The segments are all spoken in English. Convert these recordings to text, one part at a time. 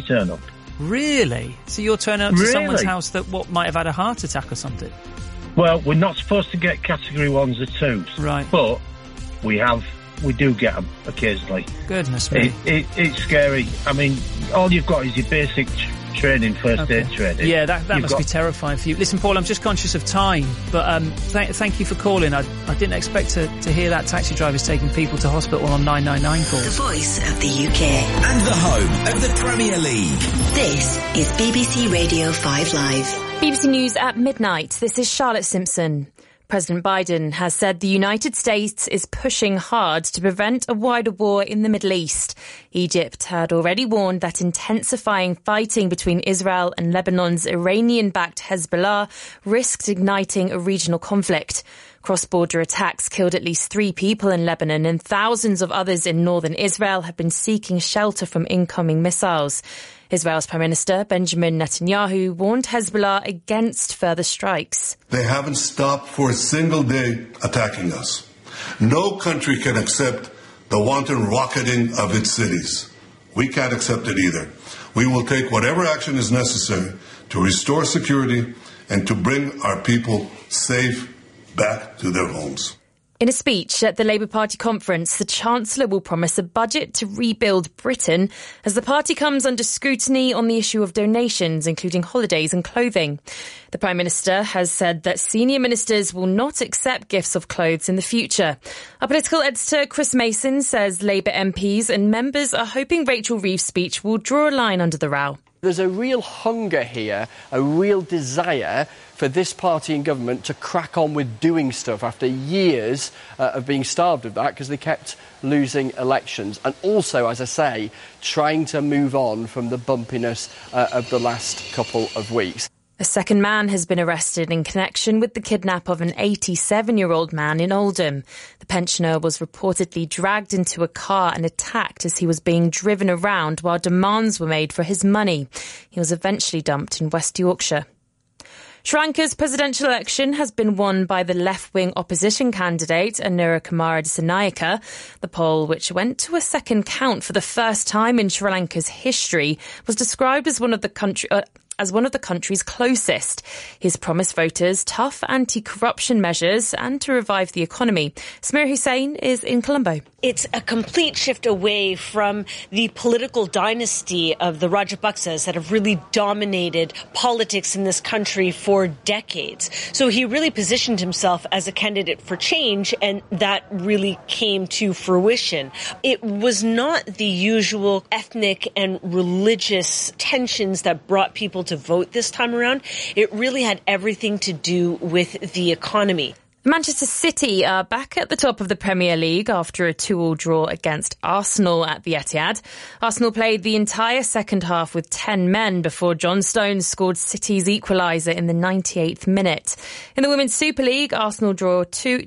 turn up. Really? So you're turning up to someone's house that might have had a heart attack or something? Well, we're not supposed to get category 1s or 2s. Right. But we do get them occasionally. Goodness me. It's scary. I mean, all you've got is your basic training, first aid training. Yeah, that must be terrifying for you. Listen, Paul, I'm just conscious of time, but thank you for calling. I didn't expect to hear that taxi drivers taking people to hospital on 999 calls. The voice of the UK. And the home of the Premier League. This is BBC Radio 5 Live. BBC News at midnight. This is Charlotte Simpson. President Biden has said the United States is pushing hard to prevent a wider war in the Middle East. Egypt had already warned that intensifying fighting between Israel and Lebanon's Iranian-backed Hezbollah risked igniting a regional conflict. Cross-border attacks killed at least 3 people in Lebanon, and thousands of others in northern Israel have been seeking shelter from incoming missiles. Israel's Prime Minister Benjamin Netanyahu warned Hezbollah against further strikes. They haven't stopped for a single day attacking us. No country can accept the wanton rocketing of its cities. We can't accept it either. We will take whatever action is necessary to restore security and to bring our people safe back to their homes. In a speech at the Labour Party conference, the Chancellor will promise a budget to rebuild Britain as the party comes under scrutiny on the issue of donations, including holidays and clothing. The Prime Minister has said that senior ministers will not accept gifts of clothes in the future. Our political editor Chris Mason says Labour MPs and members are hoping Rachel Reeves' speech will draw a line under the row. There's a real hunger here, a real desire for this party in government to crack on with doing stuff after years of being starved of that because they kept losing elections. And also, as I say, trying to move on from the bumpiness of the last couple of weeks. A second man has been arrested in connection with the kidnap of an 87-year-old man in Oldham. The pensioner was reportedly dragged into a car and attacked as he was being driven around while demands were made for his money. He was eventually dumped in West Yorkshire. Sri Lanka's presidential election has been won by the left-wing opposition candidate Anura Kumara Dissanayake. The poll, which went to a second count for the first time in Sri Lanka's history, was described as one of the country's closest. He's promised voters tough anti-corruption measures and to revive the economy. Samir Hussain is in Colombo. It's a complete shift away from the political dynasty of the Rajapaksas that have really dominated politics in this country for decades. So he really positioned himself as a candidate for change, and that really came to fruition. It was not the usual ethnic and religious tensions that brought people to vote this time around. It really had everything to do with the economy. Manchester City are back at the top of the Premier League after a 2-2 draw against Arsenal at the Etihad. Arsenal played the entire second half with 10 men before John Stones scored City's equaliser in the 98th minute. In the Women's Super League, Arsenal drew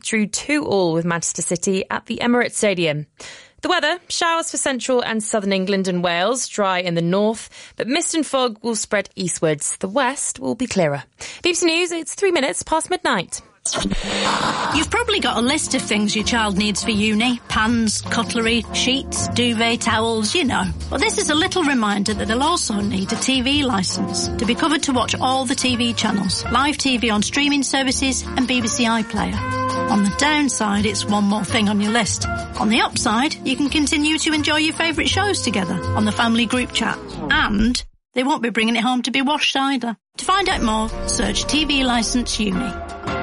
2-2 with Manchester City at the Emirates Stadium. The weather, showers for central and southern England and Wales, dry in the north, but mist and fog will spread eastwards. The west will be clearer. BBC News, it's 3 minutes past midnight. You've probably got a list of things your child needs for uni. Pans, cutlery, sheets, duvet, towels, you know. Well, this is a little reminder that they'll also need a TV licence to be covered to watch all the TV channels, live TV on streaming services and BBC iPlayer. On the downside, it's one more thing on your list. On the upside, you can continue to enjoy your favourite shows together on the family group chat. And they won't be bringing it home to be washed either. To find out more, search TV Licence Uni.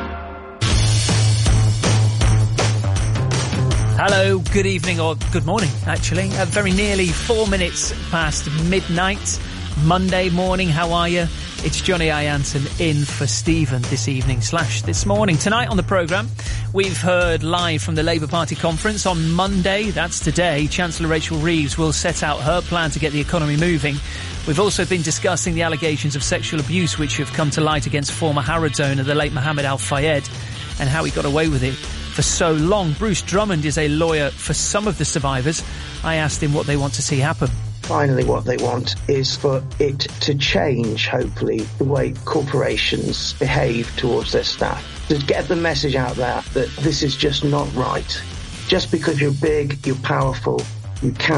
Hello, good evening, or good morning, actually. Very nearly 4 minutes past midnight, Monday morning. How are you? It's Johnny Ianton in for Stephen this evening / this morning. Tonight on the programme, we've heard live from the Labour Party conference. On Monday, that's today, Chancellor Rachel Reeves will set out her plan to get the economy moving. We've also been discussing the allegations of sexual abuse which have come to light against former Harrods owner, the late Mohammed Al Fayed, and how he got away with it for so long. Bruce Drummond is a lawyer for some of the survivors. I asked him what they want to see happen. Finally, what they want is for it to change, hopefully, the way corporations behave towards their staff. To get the message out there that this is just not right. Just because you're big, you're powerful, you cannot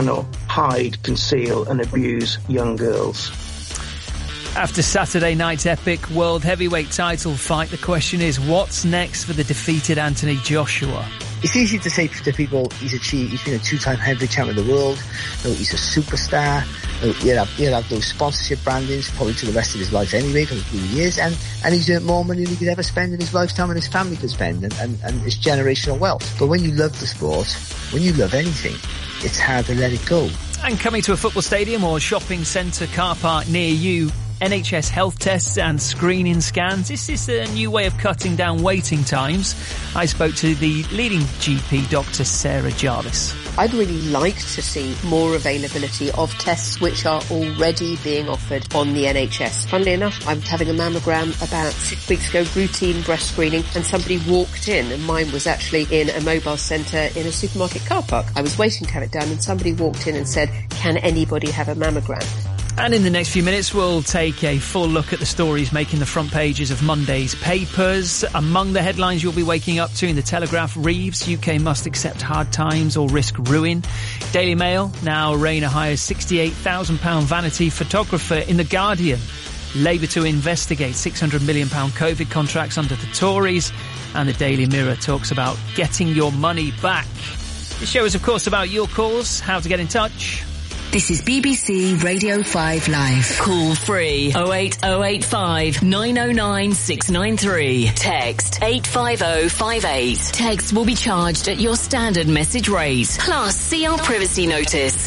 hide, conceal and abuse young girls. After Saturday night's epic world heavyweight title fight, the question is, what's next for the defeated Anthony Joshua? It's easy to say to people he's been a two-time heavyweight champion of the world. He's a superstar. He'll have those sponsorship brandings probably to the rest of his life anyway, for a few years, and he's earned more money than he could ever spend in his lifetime and his family could spend, and it's generational wealth. But when you love the sport, when you love anything, it's hard to let it go. And coming to a football stadium or shopping centre car park near you, NHS health tests and screening scans. This is a new way of cutting down waiting times. I spoke to the leading GP, Dr. Sarah Jarvis. I'd really like to see more availability of tests which are already being offered on the NHS. Funnily enough, I was having a mammogram about 6 weeks ago, routine breast screening, and somebody walked in, and mine was actually in a mobile centre in a supermarket car park. I was waiting to have it done, and somebody walked in and said, "Can anybody have a mammogram?" And in the next few minutes, we'll take a full look at the stories making the front pages of Monday's papers. Among the headlines you'll be waking up to in the Telegraph: Reeves, UK must accept hard times or risk ruin. Daily Mail, now Rayner hires £68,000 vanity photographer. In The Guardian, Labour to investigate £600 million COVID contracts under the Tories. And the Daily Mirror talks about getting your money back. This show is, of course, about your calls, how to get in touch. This is BBC Radio 5 Live. Call free 08085 909 693. Text 85058. Text will be charged at your standard message rate. Plus, see our privacy notice.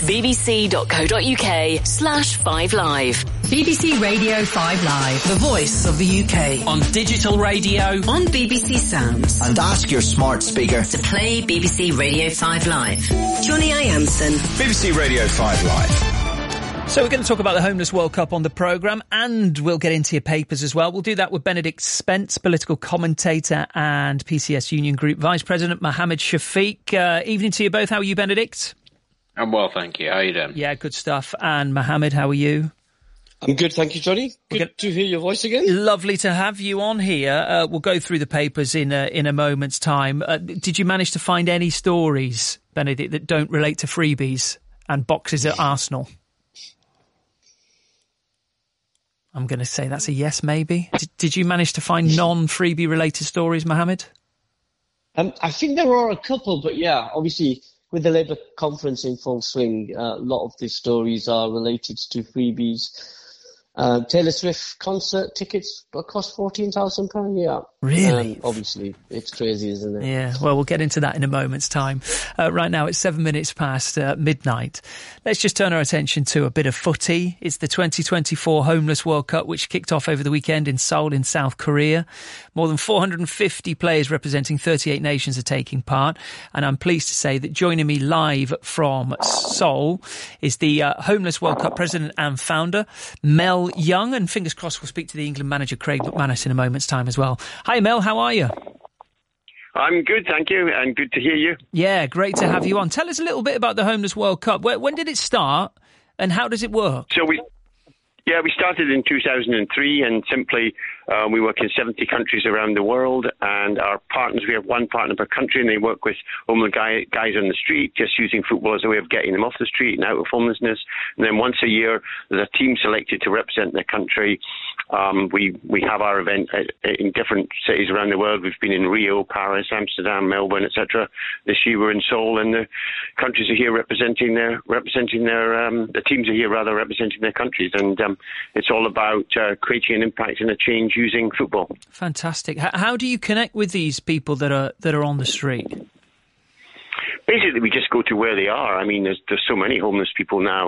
bbc.co.uk/5live. BBC Radio 5 Live. The voice of the UK. On digital radio. On BBC Sounds. And ask your smart speaker to play BBC Radio 5 Live. Johnny Ianson. BBC Radio 5 Live. So we're going to talk about the Homeless World Cup on the programme, and we'll get into your papers as well. We'll do that with Benedict Spence, political commentator and PCS Union Group Vice President Mohammed Shafiq. Evening to you both. How are you, Benedict? I'm well, thank you. How are you doing? Yeah, good stuff. And Mohammed, how are you? I'm good, thank you, Johnny. Good to hear your voice again. Lovely to have you on here. We'll go through the papers in a moment's time. Did you manage to find any stories, Benedict, that don't relate to freebies and boxes at Arsenal? I'm going to say that's a yes, maybe. Did you manage to find non-freebie related stories, Mohammed? I think there are a couple, but yeah, obviously with the Labour conference in full swing, a lot of these stories are related to freebies. Taylor Swift concert tickets cost £14,000. Yeah. Really? Obviously, it's crazy, isn't it? Yeah, well, we'll get into that in a moment's time. Right now, it's 7 minutes past midnight. Let's just turn our attention to a bit of footy. It's the 2024 Homeless World Cup, which kicked off over the weekend in Seoul in South Korea. More than 450 players representing 38 nations are taking part. And I'm pleased to say that joining me live from Seoul is the Homeless World Cup president and founder, Mel Young. And fingers crossed we'll speak to the England manager, Craig McManus, in a moment's time as well. Hi, Mel, how are you? I'm good, thank you, and good to hear you. Yeah, great to have you on. Tell us a little bit about the Homeless World Cup. When did it start, and how does it work? So we started in 2003, and simply we work in 70 countries around the world, and our partners, we have one partner per country, and they work with homeless guys on the street, just using football as a way of getting them off the street and out of homelessness. And then once a year, there's a team selected to represent their country. We have our event in different cities around the world. We've been in Rio, Paris, Amsterdam, Melbourne, etc. This year we're in Seoul, and the countries are here representing their the teams are here rather representing their countries, and it's all about creating an impact and a change using football. Fantastic. How do you connect with these people that are on the street? Basically, we just go to where they are. I mean, there's so many homeless people now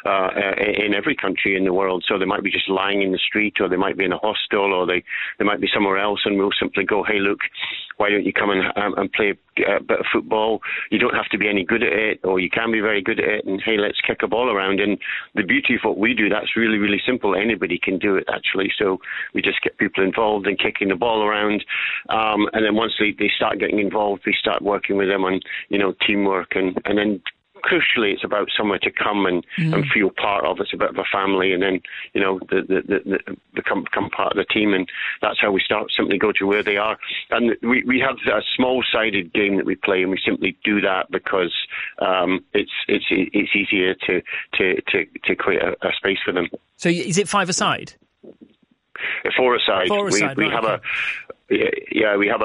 in every country in the world. So they might be just lying in the street, or they might be in a hostel, or they might be somewhere else. And we'll simply go, hey, look, why don't you come and play a bit of football? You don't have to be any good at it, or you can be very good at it. And hey, let's kick a ball around. And the beauty of what we do, that's really, really simple. Anybody can do it, actually. So we just get people involved in kicking the ball around. And then once they start getting involved, we start working with them on, teamwork, and then crucially, it's about somewhere to come and feel part of. It's a bit of a family, and then, you know, become part of the team, and that's how we start. Simply go to where they are, and we have a small-sided game that we play, and we simply do that because it's easier to create a space for them. So is it 5-a-side? 4-a-side. We right, have okay. we have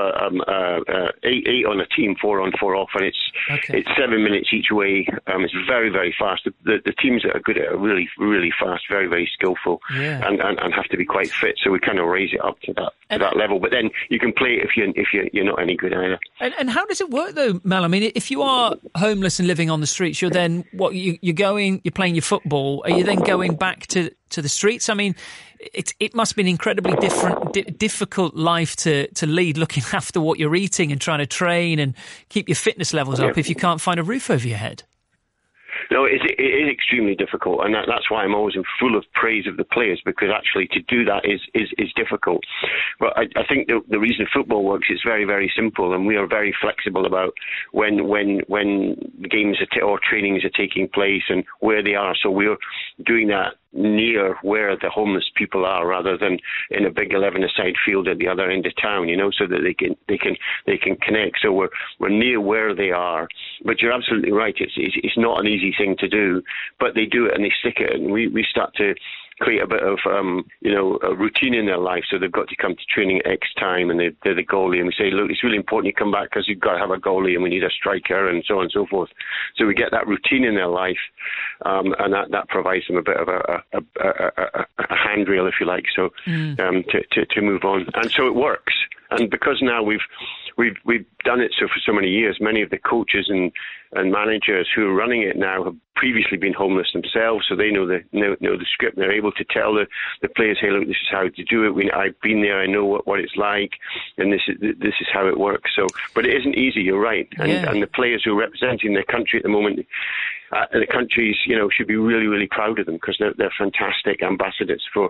eight on a team, 4 on, 4 off, and it's 7 minutes each way. It's very, very fast. The teams that are good at it are really, really fast, very, very skillful, and have to be quite fit. So we kind of raise it up to that level. But then you can play it if you're not any good either. And how does it work though, Mel? I mean, if you are homeless and living on the streets, you're then you're playing your football. Are you then going back to the streets? I mean, it must be an incredibly difficult life to lead, looking after what you're eating and trying to train and keep your fitness levels up if you can't find a roof over your head. No, it is extremely difficult, and that's why I'm always full of praise of the players, because actually to do that is difficult. But I think the reason football works is very, very simple, and we are very flexible about when games or trainings are taking place and where they are. So we're doing that near where the homeless people are, rather than in a big 11-a-side field at the other end of town, you know, so that they can connect. So we're near where they are. But you're absolutely right. It's not an easy thing to do, but they do it and they stick it, and we start to create a bit of a routine in their life. So they've got to come to training at X time, and they're the goalie, and we say, look, it's really important you come back because you've got to have a goalie, and we need a striker, and so on and so forth. So we get that routine in their life, and that provides them a bit of a handrail, if you like, so to move on. And so it works. And because now we've done it for so many years, many of the coaches and managers who are running it now have previously been homeless themselves, so they know the script. They're able to tell the players, hey, look, this is how to do it. I've been there, I know what it's like, and this is how it works. So, but it isn't easy. You're right, and the players who are representing their country at the moment, the countries, should be really, really proud of them, because they're fantastic ambassadors for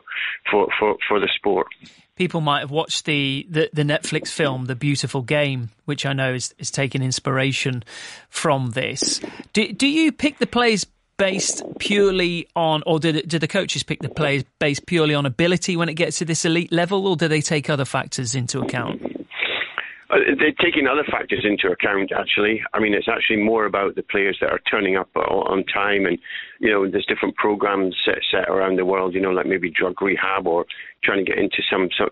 the sport. People might have watched the Netflix film, The Beautiful Game, which I know is taking inspiration from this. Do you pick the players based purely on, or do the coaches pick the players based purely on ability when it gets to this elite level, or do they take other factors into account? They're taking other factors into account, actually. I mean, it's actually more about the players that are turning up on time, and, there's different programs set around the world, like maybe drug rehab, or trying to get into some sort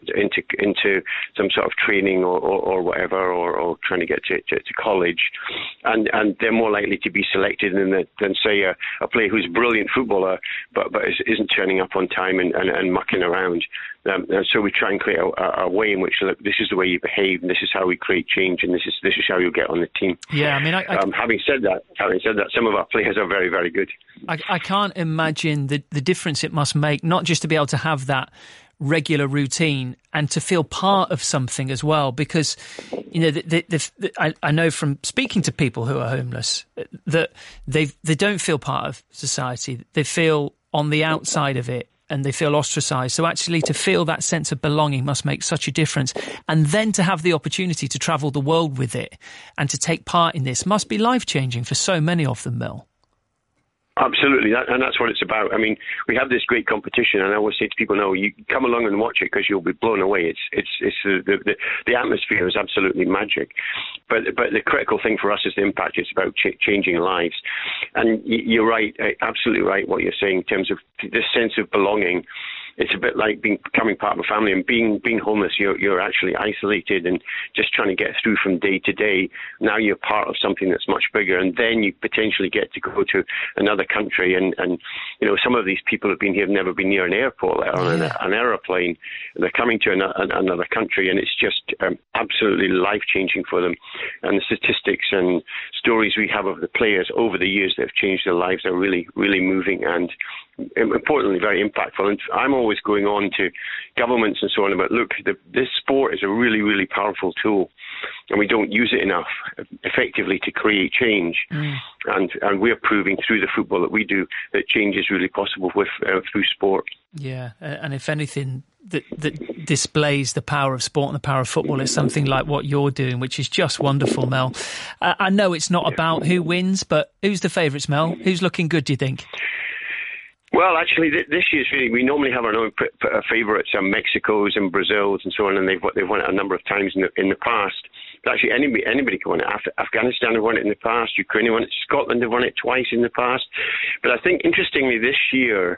of training or whatever, or trying to get to college. And they're more likely to be selected than say, a player who's a brilliant footballer, but isn't turning up on time and mucking around. So we try and create a way in which, look, this is the way you behave, and this is how we create change, and this is how you get on the team. Yeah, I mean, having said that, some of our players are very, very good. I can't imagine the difference it must make, not just to be able to have that regular routine and to feel part of something as well, because I know from speaking to people who are homeless that they don't feel part of society. They feel on the outside of it, and they feel ostracised. So actually to feel that sense of belonging must make such a difference. And then to have the opportunity to travel the world with it and to take part in this must be life-changing for so many of them, Mel. Absolutely, and that's what it's about. I mean, we have this great competition, and I always say to people, no, you come along and watch it because you'll be blown away. The atmosphere is absolutely magic. But the critical thing for us is the impact. It's about changing lives. And you're right, absolutely right what you're saying in terms of this sense of belonging. It's a bit like becoming part of a family, and being homeless, you're actually isolated and just trying to get through from day to day. Now you're part of something that's much bigger, and then you potentially get to go to another country. And some of these people have been here, have never been near an airport or an aeroplane. They're coming to another country, and it's just absolutely life-changing for them. And the statistics and stories we have of the players over the years that have changed their lives are really, really moving and importantly very impactful. And I'm always going on to governments and so on about, look, this sport is a really, really powerful tool, and we don't use it enough effectively to create change. And we're proving through the football that we do that change is really possible through sport. Yeah, and if anything, that displays the power of sport and the power of football is something like what you're doing, which is just wonderful, Mel. I know it's not about who wins, but who's the favourites, Mel? Who's looking good, do you think? Well, actually, this year's really, we normally have our own favourites, Mexico's and Brazil's and so on, and they've won it a number of times in the past. But actually, anybody can win it. Afghanistan have won it in the past. Ukraine have won it. Scotland have won it twice in the past. But I think, interestingly, this year,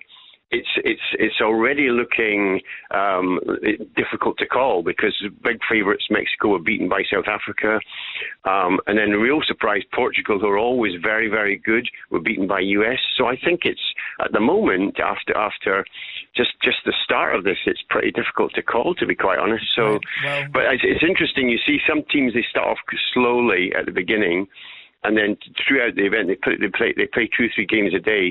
it's already looking difficult to call, because big favourites Mexico were beaten by South Africa, and then the real surprise Portugal, who are always very, very good, were beaten by US. So I think it's at the moment after just the start of this, it's pretty difficult to call, to be quite honest. So, but it's interesting. You see some teams, they start off slowly at the beginning. And then throughout the event, they play 2-3 games a day.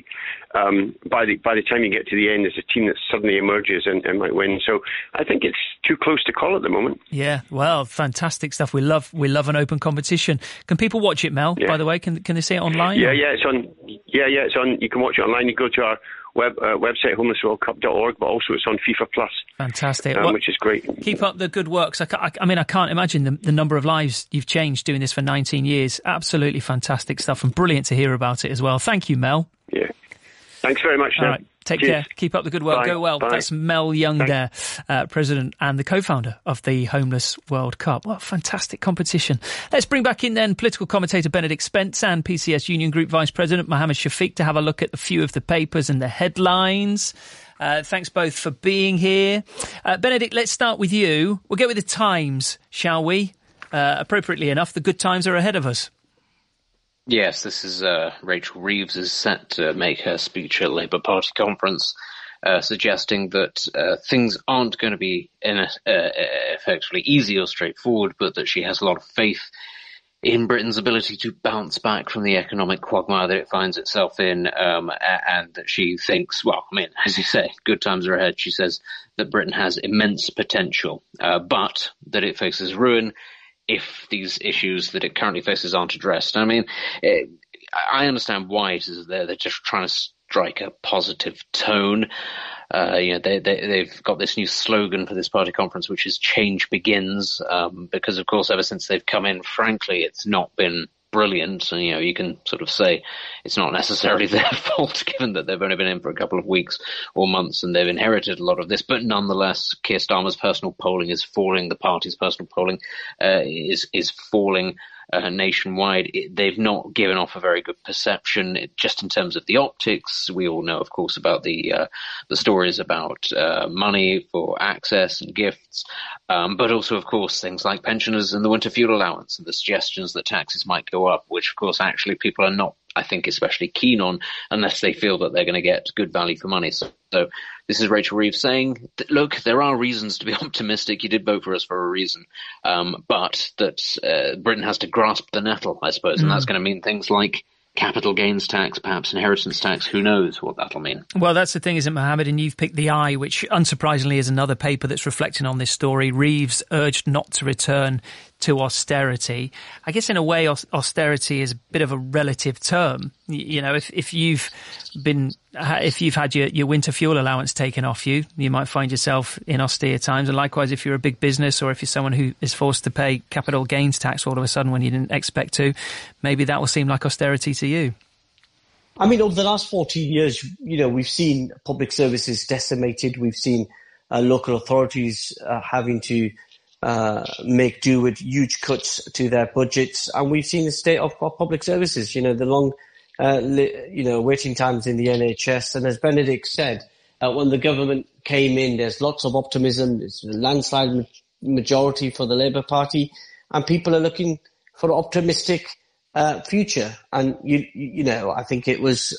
By the time you get to the end, there's a team that suddenly emerges and might win. So I think it's too close to call at the moment. Yeah, well, fantastic stuff. We love an open competition. Can people watch it, Mel? Yeah. By the way, can they see it online? Yeah, it's on. Yeah, it's on. You can watch it online. You go to our website, homelessworldcup.org, but also it's on FIFA Plus. Fantastic. Which is great. Keep up the good works. I mean, I can't imagine the number of lives you've changed doing this for 19 years. Absolutely fantastic stuff, and brilliant to hear about it as well. Thank you, Mel. Yeah. Thanks very much, All right. Take care. Keep up the good work. Bye. Go well. Bye. That's Mel Young there, president and the co-founder of the Homeless World Cup. What a fantastic competition. Let's bring back in then political commentator Benedict Spence and PCS Union Group Vice President Mohammed Shafiq to have a look at a few of the papers and the headlines. Thanks both for being here. Benedict, let's start with you. We'll get with the Times, shall we? Appropriately enough, the good times are ahead of us. Yes, this is Rachel Reeves is set to make her speech at Labour Party conference, suggesting that things aren't going to be effectively easy or straightforward, but that she has a lot of faith in Britain's ability to bounce back from the economic quagmire that it finds itself in, and that she thinks, well, I mean, as you say, good times are ahead. She says that Britain has immense potential, but that it faces ruin if these issues that it currently faces aren't addressed. I mean, I understand why it is there. They're just trying to strike a positive tone. They've got this new slogan for this party conference, which is "Change Begins," because, of course, ever since they've come in, frankly, it's not been brilliant. And, you can sort of say it's not necessarily their fault, given that they've only been in for a couple of weeks or months and they've inherited a lot of this. But nonetheless, Keir Starmer's personal polling is falling. The party's personal polling is falling nationwide. They've not given off a very good perception, just in terms of the optics. We all know, of course, about the stories about money for access and gifts, but also, of course, things like pensioners and the winter fuel allowance and the suggestions that taxes might go up, which, of course, actually people are not, I think, especially keen on unless they feel that they're going to get good value for money. So this is Rachel Reeves saying, look, there are reasons to be optimistic. You did vote for us for a reason. But that Britain has to grasp the nettle, I suppose. And that's going to mean things like capital gains tax, perhaps inheritance tax. Who knows what that'll mean? Well, that's the thing, isn't it, Mohammed? And you've picked The Eye, which unsurprisingly is another paper that's reflecting on this story. Reeves urged not to return to austerity. I guess in a way, austerity is a bit of a relative term. If you've had your winter fuel allowance taken off you, you might find yourself in austere times. And likewise, if you're a big business or if you're someone who is forced to pay capital gains tax all of a sudden when you didn't expect to, maybe that will seem like austerity to you. I mean, over the last 14 years, we've seen public services decimated. We've seen local authorities having to make do with huge cuts to their budgets. And we've seen the state of public services, the long, waiting times in the NHS. And as Benedict said, when the government came in, there's lots of optimism. There's a landslide majority for the Labour Party, and people are looking for an optimistic future. And, I think it was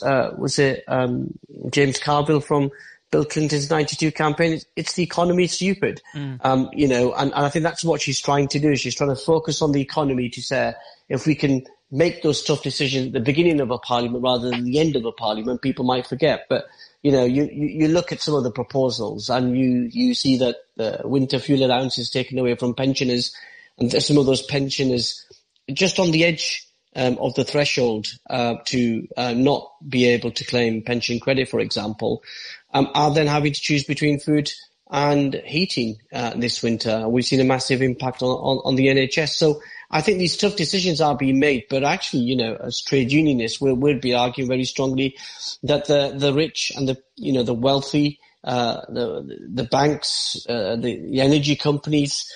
James Carville from Bill Clinton's 92 campaign. It's the economy stupid. And I think that's what she's trying to do. She's trying to focus on the economy to say, if we can make those tough decisions at the beginning of a parliament rather than the end of a parliament, people might forget. But, you look at some of the proposals and you see that the winter fuel allowance is taken away from pensioners, and some of those pensioners just on the edge of the threshold to not be able to claim pension credit, for example, are then having to choose between food and heating this winter. We've seen a massive impact on the NHS. So I think these tough decisions are being made, but actually, you know, as trade unionists, we'll be arguing very strongly that the rich and the wealthy, the banks, the energy companies,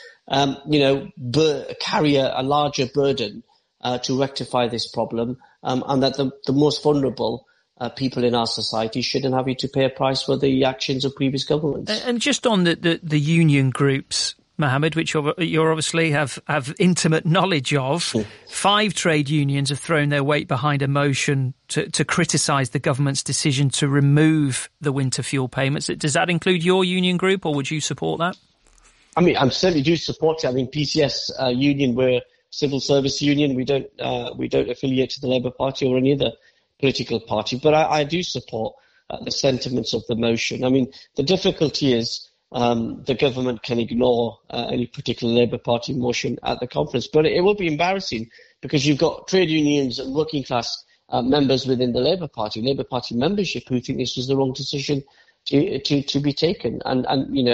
carry a larger burden to rectify this problem, and that the most vulnerable people in our society shouldn't have to pay a price for the actions of previous governments. And just on the union groups, Mohammed, which you obviously have intimate knowledge of, 5 trade unions have thrown their weight behind a motion to criticise the government's decision to remove the winter fuel payments. Does that include your union group, or would you support that? I mean, I certainly do support it. I mean, PCS union, we're civil service union. We don't affiliate to the Labour Party or any other political party, but I do support the sentiments of the motion. I mean, the difficulty is the government can ignore any particular Labour Party motion at the conference, but it will be embarrassing because you've got trade unions and working class members within the Labour Party membership who think this was the wrong decision to be taken. And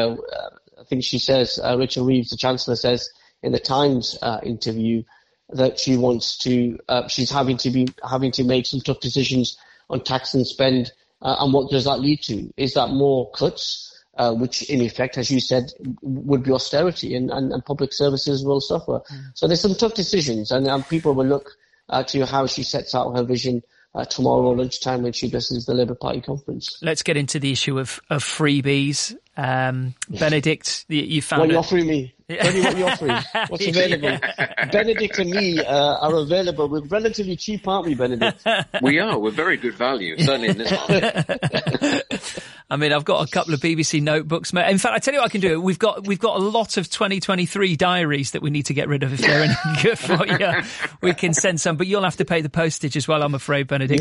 I think she says, Rachel Reeves, the Chancellor, says in the Times interview that she wants to, she's having to make some tough decisions on tax and spend. And what does that lead to? Is that more cuts? Which in effect, as you said, would be austerity and public services will suffer. So there's some tough decisions, and people will look to how she sets out her vision tomorrow lunchtime when she addresses the Labour Party conference. Let's get into the issue of freebies. Benedict, you found what are you offering me? Tell me what you're offering. What's available? Yeah. Benedict and me are available. We're relatively cheap, aren't we, Benedict? We are. We're very good value, certainly in this market. I mean, I've got a couple of BBC notebooks. In fact, I tell you what I can do. We've got a lot of 2023 diaries that we need to get rid of. If they're any good for you, we can send some, but you'll have to pay the postage as well, I'm afraid, Benedict.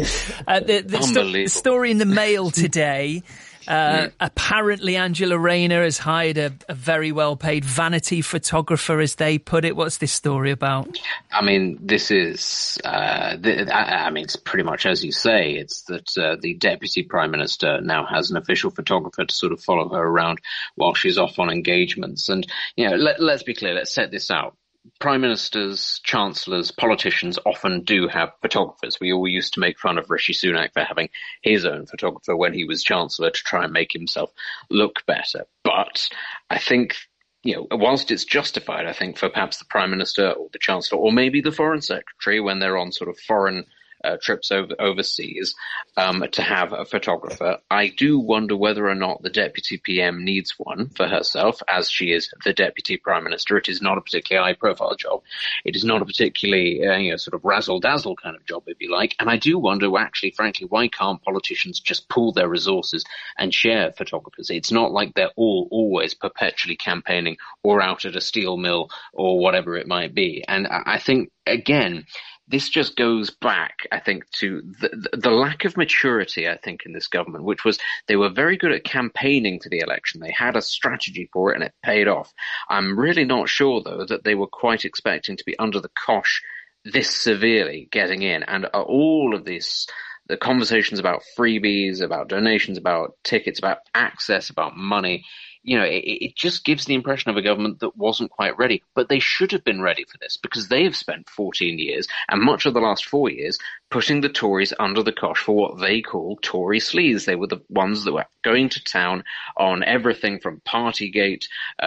The story in the Mail today. Apparently Angela Rayner has hired a very well-paid vanity photographer, as they put it. What's this story about? I mean, this is, it's pretty much as you say. It's that the Deputy Prime Minister now has an official photographer to sort of follow her around while she's off on engagements. And, let's be clear, let's set this out. Prime Ministers, Chancellors, politicians often do have photographers. We all used to make fun of Rishi Sunak for having his own photographer when he was Chancellor to try and make himself look better. But I think, whilst it's justified, I think, for perhaps the Prime Minister or the Chancellor or maybe the Foreign Secretary when they're on sort of foreign trips overseas to have a photographer, I do wonder whether or not the Deputy PM needs one for herself, as she is the Deputy Prime Minister. It is not a particularly high-profile job. It is not a particularly, sort of razzle-dazzle kind of job, if you like. And I do wonder, actually, frankly, why can't politicians just pool their resources and share photographers? It's not like they're all always perpetually campaigning or out at a steel mill or whatever it might be. And I think, again, this just goes back, I think, to the lack of maturity, I think, in this government, which was they were very good at campaigning for the election. They had a strategy for it and it paid off. I'm really not sure, though, that they were quite expecting to be under the cosh this severely getting in. And all of this, the conversations about freebies, about donations, about tickets, about access, about money, it just gives the impression of a government that wasn't quite ready. But they should have been ready for this because they have spent 14 years and much of the last 4 years putting the Tories under the cosh for what they call Tory sleaze. They were the ones that were going to town on everything from Partygate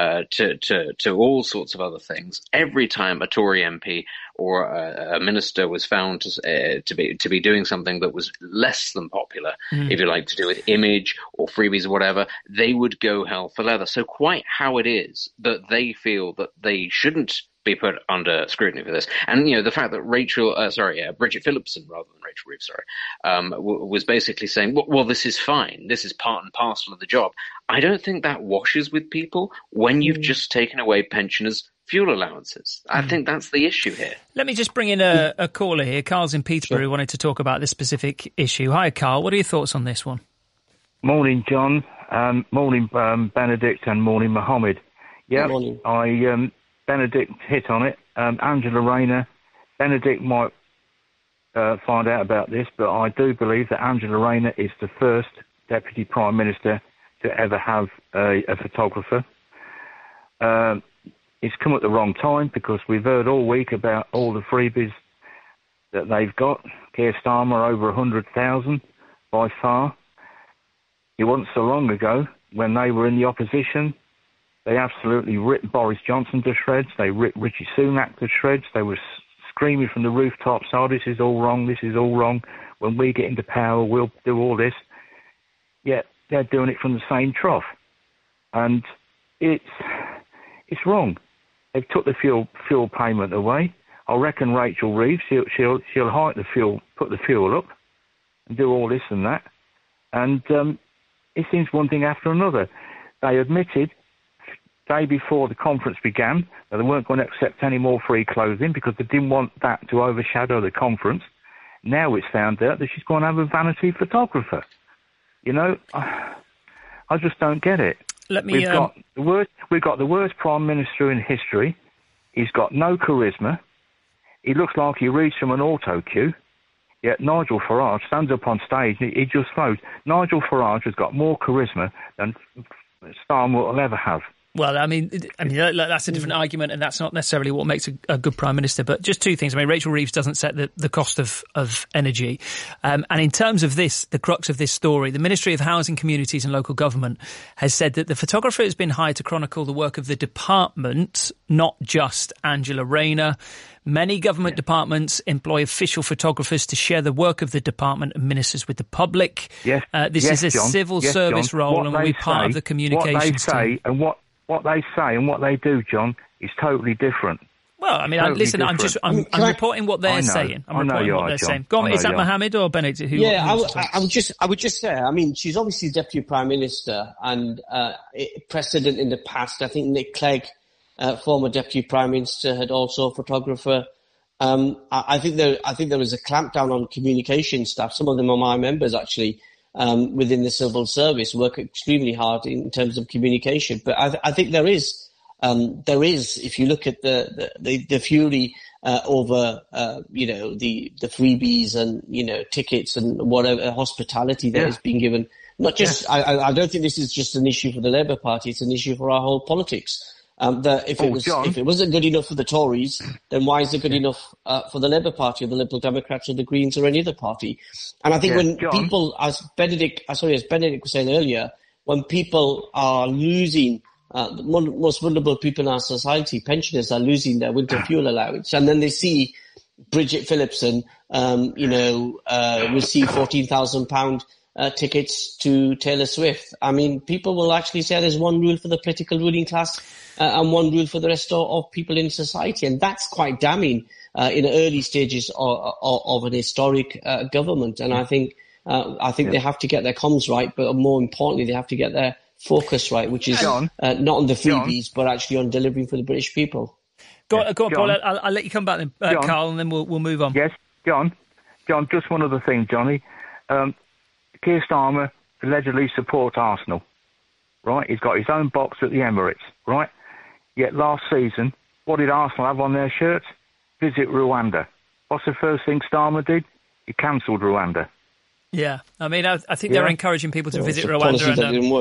to all sorts of other things. Every time a Tory MP or a minister was found to be doing something that was less than popular, if you like, to do with image or freebies or whatever, they would go hell for leather. So quite how it is that they feel that they shouldn't be put under scrutiny for this. And, the fact that Bridget Phillipson, rather than Rachel Reeves, was basically saying, well, this is fine. This is part and parcel of the job. I don't think that washes with people when you've just taken away pensioners' fuel allowances. I think that's the issue here. Let me just bring in a caller here. Carl's in Peterborough who wanted to talk about this specific issue. Hi, Carl. What are your thoughts on this one? Morning, John. Morning, Benedict, and morning, Mohammed. Yeah, morning. Benedict hit on it. Angela Rayner, Benedict might find out about this, but I do believe that Angela Rayner is the first Deputy Prime Minister to ever have a photographer. It's come at the wrong time because we've heard all week about all the freebies that they've got. Keir Starmer over 100,000 by far. It wasn't so long ago when they were in the opposition. They absolutely ripped Boris Johnson to shreds. They ripped Rishi Sunak to shreds. They were screaming from the rooftops, "Oh, this is all wrong. This is all wrong. When we get into power, we'll do all this." Yet they're doing it from the same trough, and it's wrong. They've took the fuel payment away. I reckon Rachel Reeves, she'll hike the fuel, put the fuel up, and do all this and that. And it seems one thing after another. They admitted day before the conference began that they weren't going to accept any more free clothing because they didn't want that to overshadow the conference. Now it's found out that she's going to have a vanity photographer. You know, I just don't get it. We've got the worst Prime Minister in history. He's got no charisma. He looks like he reads from an auto cue. Yet Nigel Farage stands up on stage and he just flows. Nigel Farage has got more charisma than Starmer will ever have. Well, I mean, that's a different argument, and that's not necessarily what makes a good Prime Minister. But just two things. I mean, Rachel Reeves doesn't set the cost of energy. And in terms of this, the crux of this story, the Ministry of Housing, Communities and Local Government has said that the photographer has been hired to chronicle the work of the department, not just Angela Rayner. Many government departments employ official photographers to share the work of the department and ministers with the public. Yes, this is a John. civil service role and will be part of the communications team. What they say and what they do, John, is totally different. Well, I mean, totally listen, different. I'm reporting what they're saying. I'm reporting what they're saying. Go on, is that Mohammed or Benedict? I would just say, I mean, she's obviously Deputy Prime Minister, and precedent in the past. I think Nick Clegg, former Deputy Prime Minister, had also a photographer. I think there was a clampdown on communication staff. Some of them are my members, actually. Within the civil service, work extremely hard in terms of communication. But I think there is, if you look at the fury over, the freebies and, tickets and whatever hospitality that is being given. Not just, I don't think this is just an issue for the Labour Party. It's an issue for our whole politics. If it wasn't good enough for the Tories, then why is it good enough for the Labour Party or the Liberal Democrats or the Greens or any other party? And I think when people, as Benedict was saying earlier, when people are losing, the most vulnerable people in our society, pensioners, are losing their winter fuel allowance, and then they see Bridget Phillipson, receive £14,000 tickets to Taylor Swift. I mean, people will actually say there's one rule for the political ruling class and one rule for the rest of people in society. And that's quite damning in the early stages of an historic government. And I think they have to get their comms right, but more importantly, they have to get their focus right, which is not on the freebies, but actually on delivering for the British people. Go on, Paul. I'll let you come back then, Carl, and then we'll move on. Yes, John, just one other thing, Johnny. Keir Starmer allegedly supports Arsenal, right? He's got his own box at the Emirates, right? Yet last season, what did Arsenal have on their shirts? Visit Rwanda. What's the first thing Starmer did? He cancelled Rwanda. Yeah, I mean, I think they're encouraging people to visit Rwanda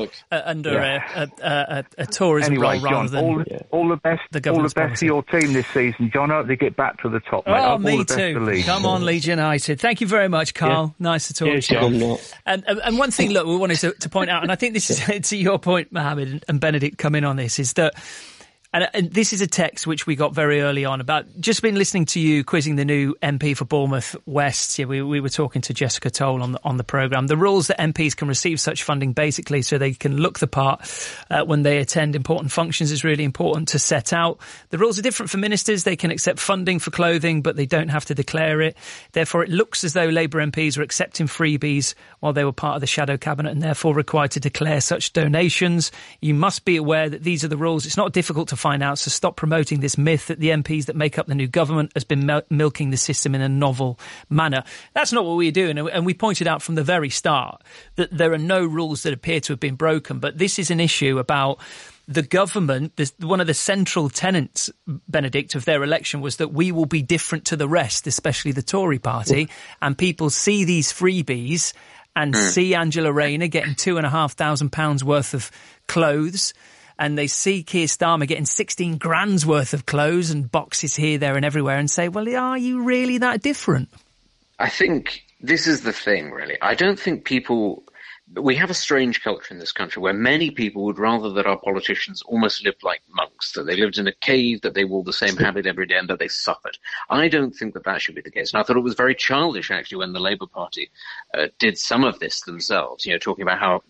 under a tourism role rather than all the best for your team this season, John. I hope they get back to the top. Mate. Oh, me too. Come on, Leeds United. Thank you very much, Carl. Yeah. Nice to talk to you. And one thing, look, we wanted to point out, and I think this is to your point, Mohammed and Benedict come in on this, is that. And this is a text which we got very early on about just been listening to you quizzing the new MP for Bournemouth West. Yeah, we were talking to Jessica Toll on the programme. The rules that MPs can receive such funding basically so they can look the part when they attend important functions is really important to set out. The rules are different for ministers. They can accept funding for clothing, but they don't have to declare it. Therefore, it looks as though Labour MPs were accepting freebies while they were part of the shadow cabinet and therefore required to declare such donations. You must be aware that these are the rules. It's not difficult to find out, so stop promoting this myth that the MPs that make up the new government has been milking the system in a novel manner. That's not what we're doing, and we pointed out from the very start that there are no rules that appear to have been broken, but this is an issue about the government. One of the central tenets, Benedict, of their election was that we will be different to the rest, especially the Tory party, and people see these freebies and see Angela Rayner getting £2,500 worth of clothes, and they see Keir Starmer getting 16 grand's worth of clothes and boxes here, there and everywhere, and say, well, are you really that different? I think this is the thing, really. I don't think people... We have a strange culture in this country where many people would rather that our politicians almost lived like monks, that they lived in a cave, that they wore the same habit every day and that they suffered. I don't think that that should be the case. And I thought it was very childish, actually, when the Labour Party did some of this themselves, talking about how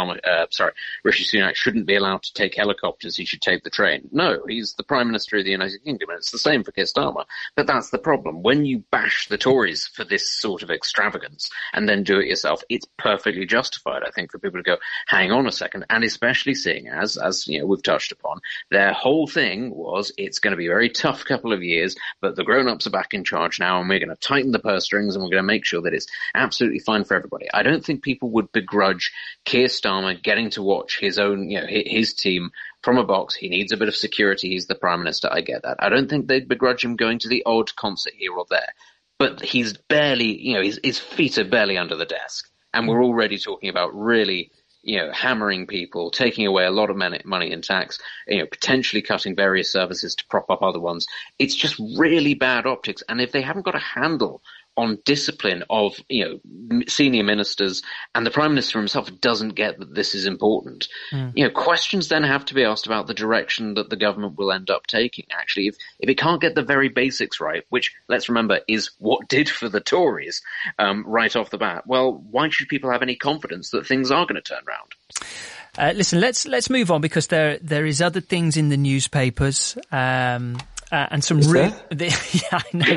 Rishi Sunak shouldn't be allowed to take helicopters, he should take the train. No, he's the Prime Minister of the United Kingdom, and it's the same for Keir Starmer. But that's the problem. When you bash the Tories for this sort of extravagance and then do it yourself, it's perfectly justified, I think, for people to go, hang on a second, and especially seeing as we've touched upon, their whole thing was, it's going to be a very tough couple of years, but the grown-ups are back in charge now, and we're going to tighten the purse strings, and we're going to make sure that it's absolutely fine for everybody. I don't think people would begrudge Keir Starmer getting to watch his own, his team from a box. He needs a bit of security. He's the Prime Minister. I get that. I don't think they'd begrudge him going to the odd concert here or there, but he's barely, his feet are barely under the desk. And we're already talking about really, hammering people, taking away a lot of money in tax, potentially cutting various services to prop up other ones. It's just really bad optics. And if they haven't got a handle on discipline of, senior ministers, and the Prime Minister himself doesn't get that this is important, questions then have to be asked about the direction that the government will end up taking. Actually, if it can't get the very basics right, which, let's remember, is what did for the Tories right off the bat, well, why should people have any confidence that things are going to turn around? Listen, let's move on, because there is other things in the newspapers. And some yeah, I know.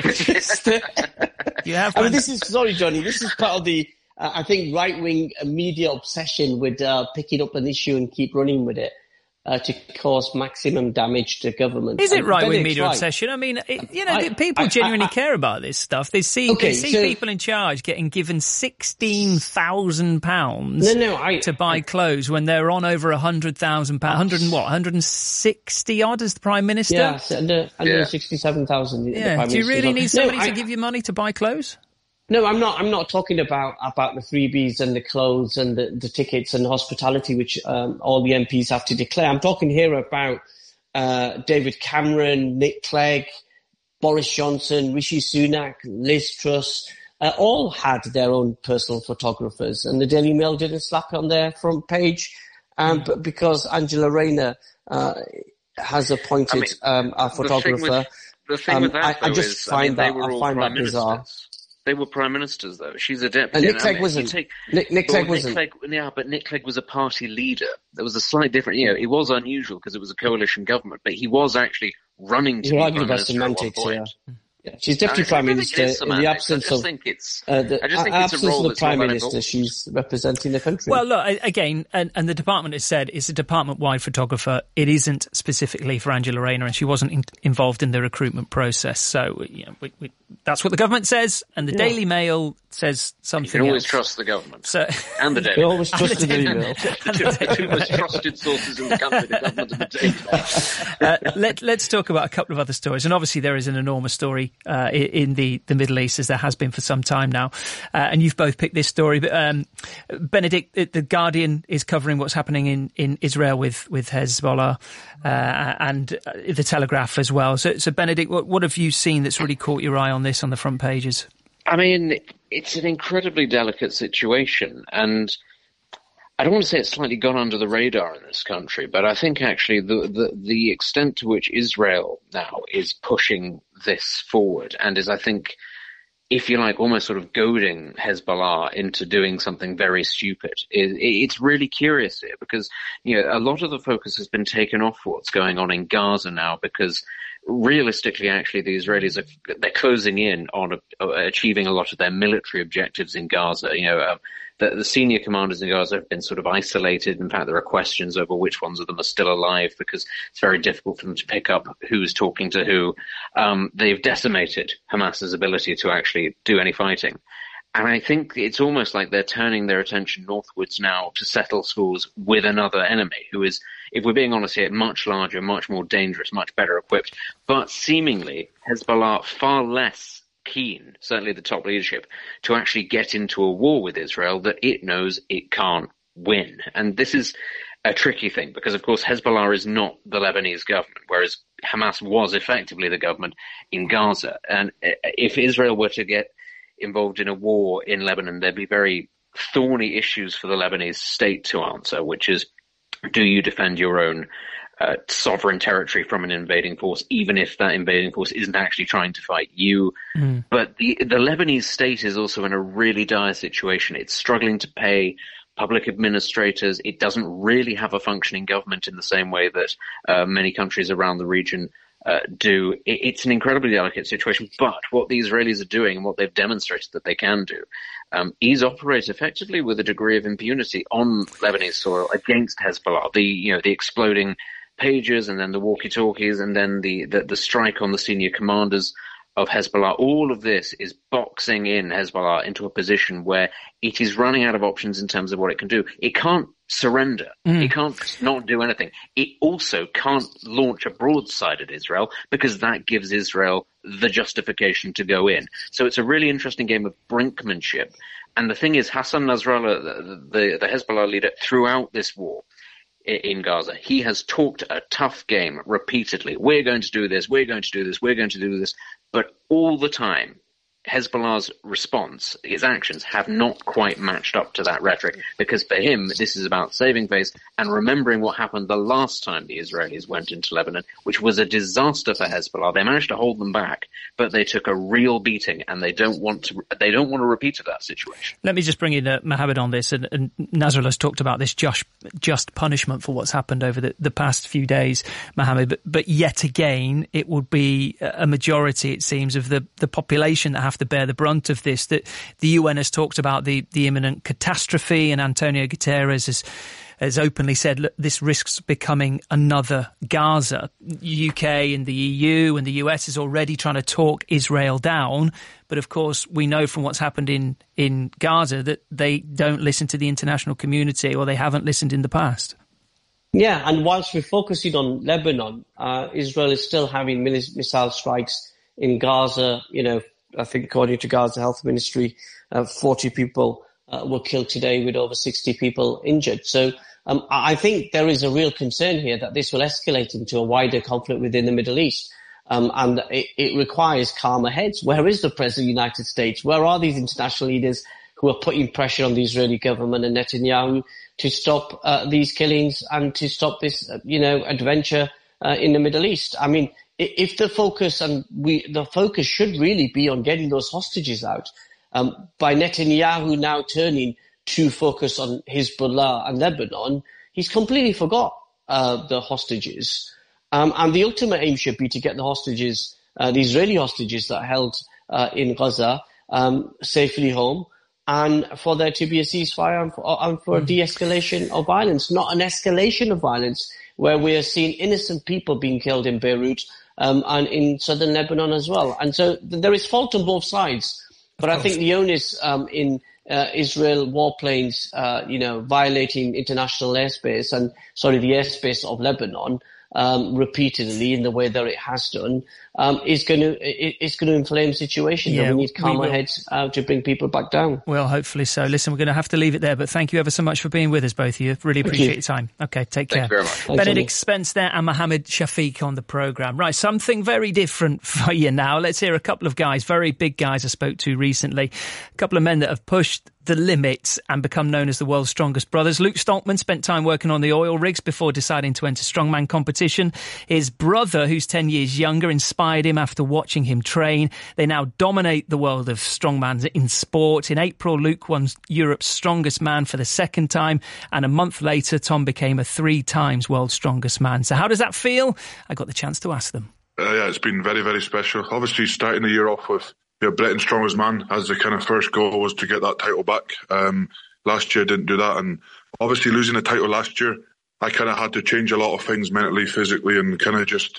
You have. This is sorry, Johnny. This is part of the I think right-wing media obsession with picking up an issue and keep running with it to cause maximum damage to government. Is it right-wing media obsession? I mean, people genuinely care about this stuff. They see people in charge getting given £16,000 to buy clothes when they're on over £100,000, 160 odd as the Prime Minister. Yeah, under 67,000. Yeah. Do you really need somebody to give you money to buy clothes? No, I'm not talking about the freebies and the clothes and the tickets and the hospitality, which all the MPs have to declare. I'm talking here about David Cameron, Nick Clegg, Boris Johnson, Rishi Sunak, Liz Truss, all had their own personal photographers, and the Daily Mail didn't slap on their front page because Angela Rayner has appointed a photographer. The thing with that, I just find that bizarre. They were Prime Ministers, though. She's a deputy. Nick Clegg wasn't. Nick Clegg wasn't. But Nick Clegg was a party leader. There was a slight difference. It was unusual because it was a coalition government, but he was actually running to be Prime Minister at one point. Yeah, she's deputy prime minister in the absence of the prime minister. She's representing the country. Well, look, again, and the department has said it's a department-wide photographer. It isn't specifically for Angela Rayner, and she wasn't involved in the recruitment process. So that's what the government says, and the Daily Mail says something else. You can always trust the government. And the Daily Mail. You always trust the Daily Mail. The two most trusted sources in the country, the government and the Daily Mail. Let's talk about a couple of other stories, and obviously there is an enormous story in the Middle East, as there has been for some time now. And you've both picked this story. But Benedict, the Guardian is covering what's happening in Israel with Hezbollah and the Telegraph as well. So Benedict, what have you seen that's really caught your eye on this on the front pages? I mean, it's an incredibly delicate situation, and I don't want to say it's slightly gone under the radar in this country, but I think actually the extent to which Israel now is pushing this forward and is, I think, if you like, almost sort of goading Hezbollah into doing something very stupid. It's really curious here because, a lot of the focus has been taken off what's going on in Gaza now because realistically, actually, the Israelis they're closing in on achieving a lot of their military objectives in Gaza. The senior commanders in Gaza have been sort of isolated. In fact, there are questions over which ones of them are still alive because it's very difficult for them to pick up who's talking to who. They've decimated Hamas's ability to actually do any fighting. And I think it's almost like they're turning their attention northwards now to settle scores with another enemy who is, if we're being honest here, much larger, much more dangerous, much better equipped, but seemingly Hezbollah far less keen, certainly the top leadership, to actually get into a war with Israel that it knows it can't win. And this is a tricky thing because, of course, Hezbollah is not the Lebanese government, whereas Hamas was effectively the government in Gaza. And if Israel were to get involved in a war in Lebanon, there'd be very thorny issues for the Lebanese state to answer, which is, do you defend your own sovereign territory from an invading force, even if that invading force isn't actually trying to fight you? But the Lebanese state is also in a really dire situation. It's struggling to pay public administrators. It doesn't really have a functioning government in the same way that many countries around the region do. It's an incredibly delicate situation, but what the Israelis are doing and what they've demonstrated that they can do is operate effectively with a degree of impunity on Lebanese soil against Hezbollah. The exploding pages and then the walkie-talkies and then the strike on the senior commanders of Hezbollah, all of this is boxing in Hezbollah into a position where it is running out of options in terms of what it can do. It can't surrender. It can't not do anything. It also can't launch a broadside at Israel because that gives Israel the justification to go in. So it's a really interesting game of brinkmanship. And the thing is, Hassan Nasrallah, the Hezbollah leader, throughout this war in Gaza, he has talked a tough game repeatedly. We're going to do this, we're going to do this, we're going to do this. But all the time, Hezbollah's response, his actions, have not quite matched up to that rhetoric, because for him, this is about saving face and remembering what happened the last time the Israelis went into Lebanon, which was a disaster for Hezbollah. They managed to hold them back, but they took a real beating, and they don't want to repeat of that situation. Let me just bring in Mohammed on this, and Nasrallah's talked about this just punishment for what's happened over the past few days, Mohammed, but yet again, it would be a majority, it seems, of the population that have to bear the brunt of this. That the UN has talked about the imminent catastrophe, and Antonio Guterres has openly said, look, this risks becoming another Gaza. UK and the EU and the US is already trying to talk Israel down, but of course we know from what's happened in Gaza that they don't listen to the international community, or they haven't listened in the past. Yeah, and whilst we're focusing on Lebanon, Israel is still having missile strikes in Gaza. I think according to Gaza Health Ministry, 40 people were killed today with over 60 people injured. So I think there is a real concern here that this will escalate into a wider conflict within the Middle East. And it requires calmer heads. Where is the President of the United States? Where are these international leaders who are putting pressure on the Israeli government and Netanyahu to stop these killings and to stop this, adventure in the Middle East? I mean, if the focus the focus should really be on getting those hostages out, by Netanyahu now turning to focus on Hezbollah and Lebanon, he's completely forgot the hostages. And the ultimate aim should be to get the hostages, the Israeli hostages that are held in Gaza, safely home, and for there to be a ceasefire and for a de-escalation of violence, not an escalation of violence, where we are seeing innocent people being killed in Beirut and in southern Lebanon as well. And so there is fault on both sides. But I think the onus in Israel warplanes, violating international airspace the airspace of Lebanon repeatedly in the way that it has done, is going to inflame the situation. Yeah, and we need calmer heads to bring people back down. Well, hopefully so. Listen, we're going to have to leave it there, but thank you ever so much for being with us, both of you. Really appreciate your time. Okay, take care. Thank you very much. Benedict Spence there and Mohammed Shafiq on the programme. Right, something very different for you now. Let's hear a couple of guys, very big guys I spoke to recently. A couple of men that have pushed the limits and become known as the world's strongest brothers. Luke Stoltman spent time working on the oil rigs before deciding to enter strongman competition. His brother, who's 10 years younger, inspired him after watching him train. They now dominate the world of strongman in sport. In April, Luke won Europe's strongest man for the second time, and a month later, Tom became a 3 times world's strongest man. So how does that feel? I got the chance to ask them. Yeah, it's been very, very special. Obviously, starting the year off with Britain's strongest man as the kind of first goal was to get that title back. Last year didn't do that, and obviously losing the title last year, I kind of had to change a lot of things mentally, physically, and kind of just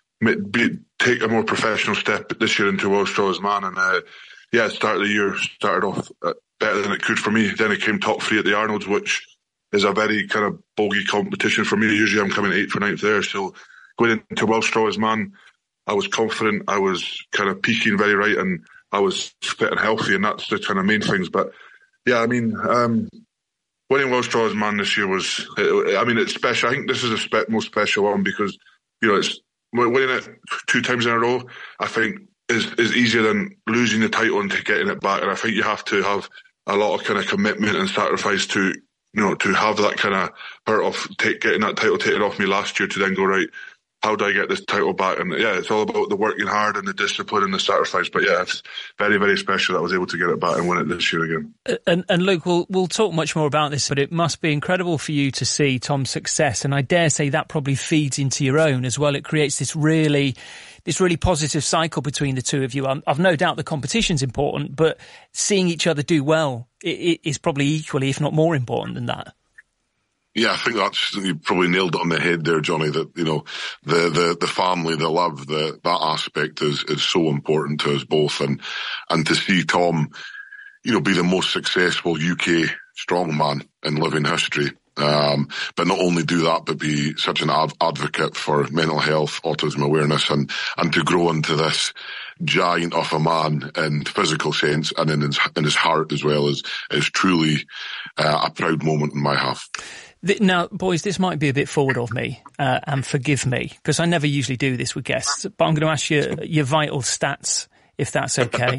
take a more professional step this year into world's strongest man. And start of the year started off better than it could for me. Then it came top 3 at the Arnold's, which is a very kind of bogey competition for me. Usually I'm coming 8th or 9th there, so going into world's strongest man, I was confident, I was kind of peaking very right, and I was fit and healthy, and that's the kind of main things. But yeah, I mean, winning World's Strongest Man this year it's special. I think this is the most special one because, it's winning it 2 times in a row, I think is easier than losing the title and getting it back. And I think you have to have a lot of kind of commitment and sacrifice to have that kind of part of getting that title taken off me last year to then go, right, how do I get this title back? And yeah, it's all about the working hard and the discipline and the sacrifice. But yeah, it's very, very special that I was able to get it back and win it this year again. And Luke, we'll talk much more about this, but it must be incredible for you to see Tom's success. And I dare say that probably feeds into your own as well. It creates this really positive cycle between the two of you. I've no doubt the competition's important, but seeing each other do well is probably equally, if not more important than that. Yeah, I think you probably nailed it on the head there, Johnny, that, the family, the love, that aspect is so important to us both. And to see Tom, be the most successful UK strongman in living history. But not only do that, but be such an advocate for mental health, autism awareness, and to grow into this giant of a man in physical sense and in his heart as well is truly a proud moment in my half. Now, boys, this might be a bit forward of me, and forgive me, because I never usually do this with guests, but I'm going to ask you your vital stats, if that's okay.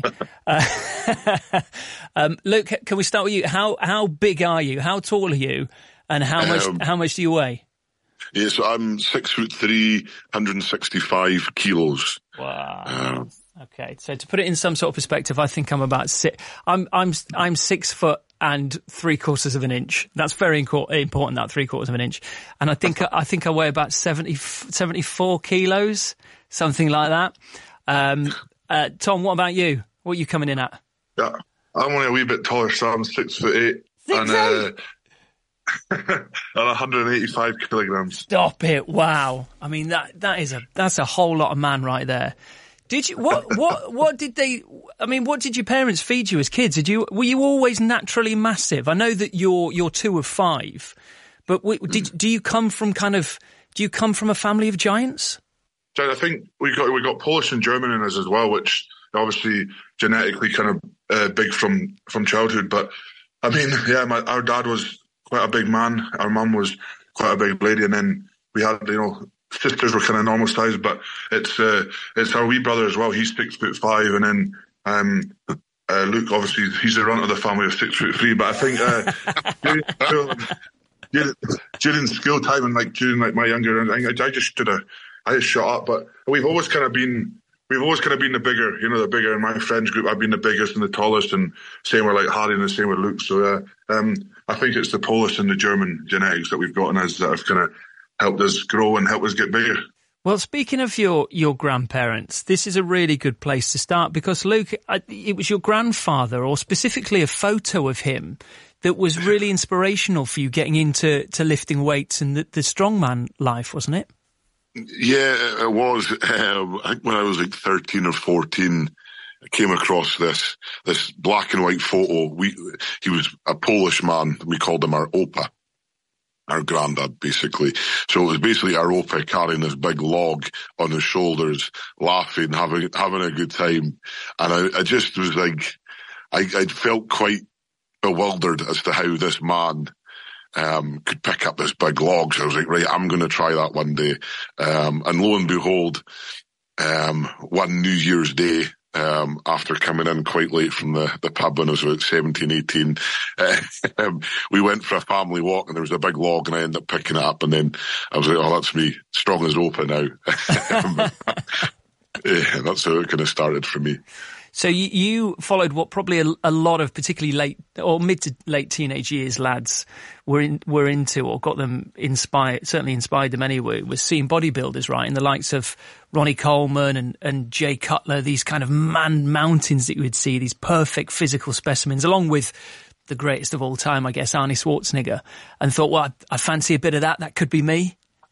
Luke, can we start with you? How big are you? How tall are you? And how much do you weigh? Yeah, so I'm 6'3", 165 kilos. Wow. Okay, so to put it in some sort of perspective, I think I'm about I'm 6 foot and 3/4 of an inch. That's very important, that 3/4 of an inch. And I think I weigh about 74 kilos, something like that. Tom, what about you? What are you coming in at? Yeah, I'm only a wee bit taller, so I'm 6'8". 6'8"? And 185 kilograms. Stop it! Wow. I mean that's a whole lot of man right there. Did you what did your parents feed you as kids? Were you always naturally massive? I know that you're 2 of 5, but do you come from a family of giants? I think we got Polish and German in us as well, which obviously genetically kind of big from childhood. But I mean, yeah, our dad was quite a big man. Our mum was quite a big lady, and then we had sisters were kind of normal size, but it's our wee brother as well. He's 6'5", and then Luke, obviously, he's the runt of the family of 6'3". But I think during school time and during my younger, I just shut up. But we've always kind of been the bigger, the bigger in my friends group. I've been the biggest and the tallest, and same with Harry and the same with Luke. So I think it's the Polish and the German genetics that we've got in us that have kind of helped us grow and helped us get bigger. Well, speaking of your grandparents, this is a really good place to start because, Luke, it was your grandfather, or specifically a photo of him, that was really inspirational for you getting into lifting weights and the strongman life, wasn't it? Yeah, it was. I think when I was 13 or 14, I came across this black and white photo. He was a Polish man. We called him our Opa. Our granddad, basically. So it was basically our Opa carrying this big log on his shoulders, laughing, having a good time. And I just was I felt quite bewildered as to how this man could pick up this big log. So I was like, right, I'm going to try that one day. And lo and behold, one New Year's Day, after coming in quite late from the pub when I was about 17, 18, we went for a family walk and there was a big log and I ended up picking it up, and then I was like, oh, that's me, strong as Opa now. Yeah, that's how it kind of started for me. So you followed what probably a lot of particularly late or mid to late teenage years lads were into, or got them certainly inspired them anyway, was seeing bodybuilders, right? And the likes of Ronnie Coleman and Jay Cutler, these kind of man mountains that you would see, these perfect physical specimens, along with the greatest of all time, I guess, Arnie Schwarzenegger, and thought, well, I fancy a bit of that. That could be me.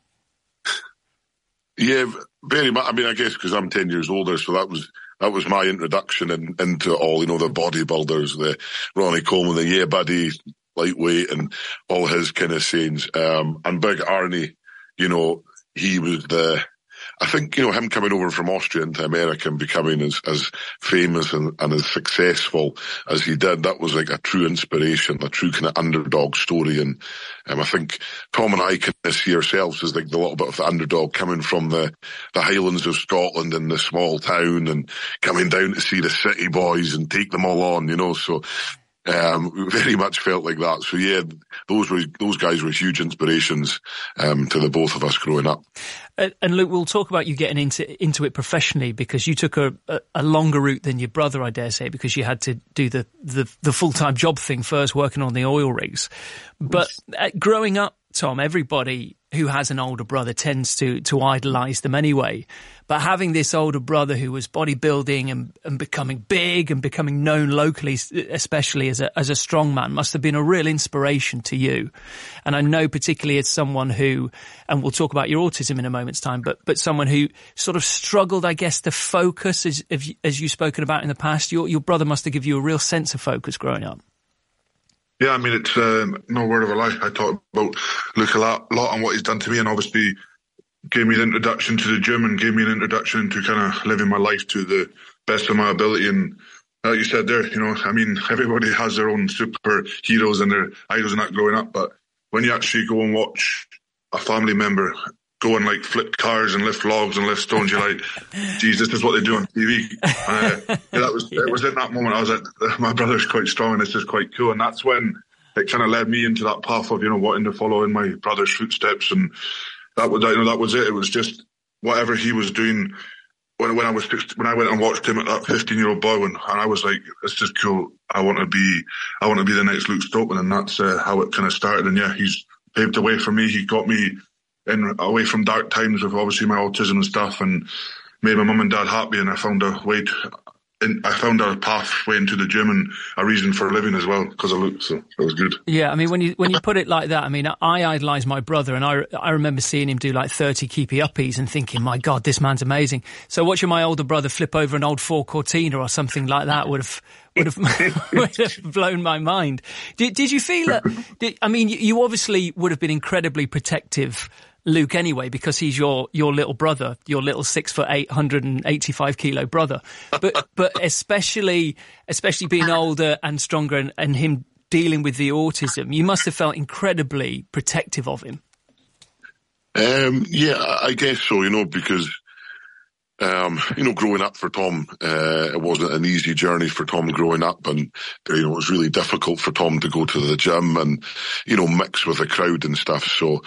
Yeah, very much. I mean, I guess because I'm 10 years older, so that was my introduction into all, the bodybuilders, the Ronnie Coleman, the Yeah Buddy, lightweight, and all his kind of sayings. And Big Arnie, he was I think, him coming over from Austria into America and becoming as famous and as successful as he did, that was like a true inspiration, a true kind of underdog story. And I think Tom and I can see ourselves as like the little bit of the underdog coming from the Highlands of Scotland in the small town and coming down to see the city boys and take them all on, so we very much felt like that. So yeah, those guys were huge inspirations to the both of us growing up. And Luke, we'll talk about you getting into it professionally, because you took a longer route than your brother, I dare say, because you had to do the full-time job thing first, working on the oil rigs. But growing up, Tom, everybody who has an older brother tends to idolise them anyway. But having this older brother who was bodybuilding and becoming big and becoming known locally, especially as a strong man, must have been a real inspiration to you. And I know particularly as someone who, and we'll talk about your autism in a moment's time, but someone who sort of struggled, I guess, to focus, as you've spoken about in the past. Your brother must have given you a real sense of focus growing up. Yeah, I mean, it's no word of a lie. I talk about Luke a lot on what he's done to me, and obviously gave me the introduction to the gym and gave me an introduction to kind of living my life to the best of my ability. And like you said there, I mean, everybody has their own superheroes and their idols and that growing up, but when you actually go and watch a family member go and like flip cars and lift logs and lift stones, you're like, geez, this is what they do on TV. It was in that moment I was like, my brother's quite strong and this is quite cool. And that's when it kind of led me into that path of, wanting to follow in my brother's footsteps. And that was it. It was just whatever he was doing. When I went and watched him at that 15-year-old boy, and I was like, "It's just cool. I want to be the next Luke Stockman," and that's how it kind of started. And yeah, he's paved the way for me. He got me away from dark times with obviously my autism and stuff, and made my mum and dad happy. And I found a pathway into the gym and a reason for living as well because of Luke. So that was good. Yeah, I mean, when you put it like that, I mean, I idolise my brother, and I remember seeing him do like 30 keepy uppies and thinking, my God, this man's amazing. So watching my older brother flip over an old Ford Cortina or something like that would have blown my mind. Did you feel that? I mean, you obviously would have been incredibly protective, Luke, anyway, because he's your little brother, your little 6'8", 185 kilo brother. But especially being older and stronger and him dealing with the autism, you must have felt incredibly protective of him. Yeah, I guess so, because, growing up for Tom, it wasn't an easy journey for Tom growing up, and, it was really difficult for Tom to go to the gym and, mix with the crowd and stuff. So,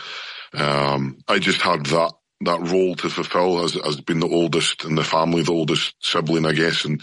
I just had that role to fulfill as being the oldest in the family, the oldest sibling, I guess. And,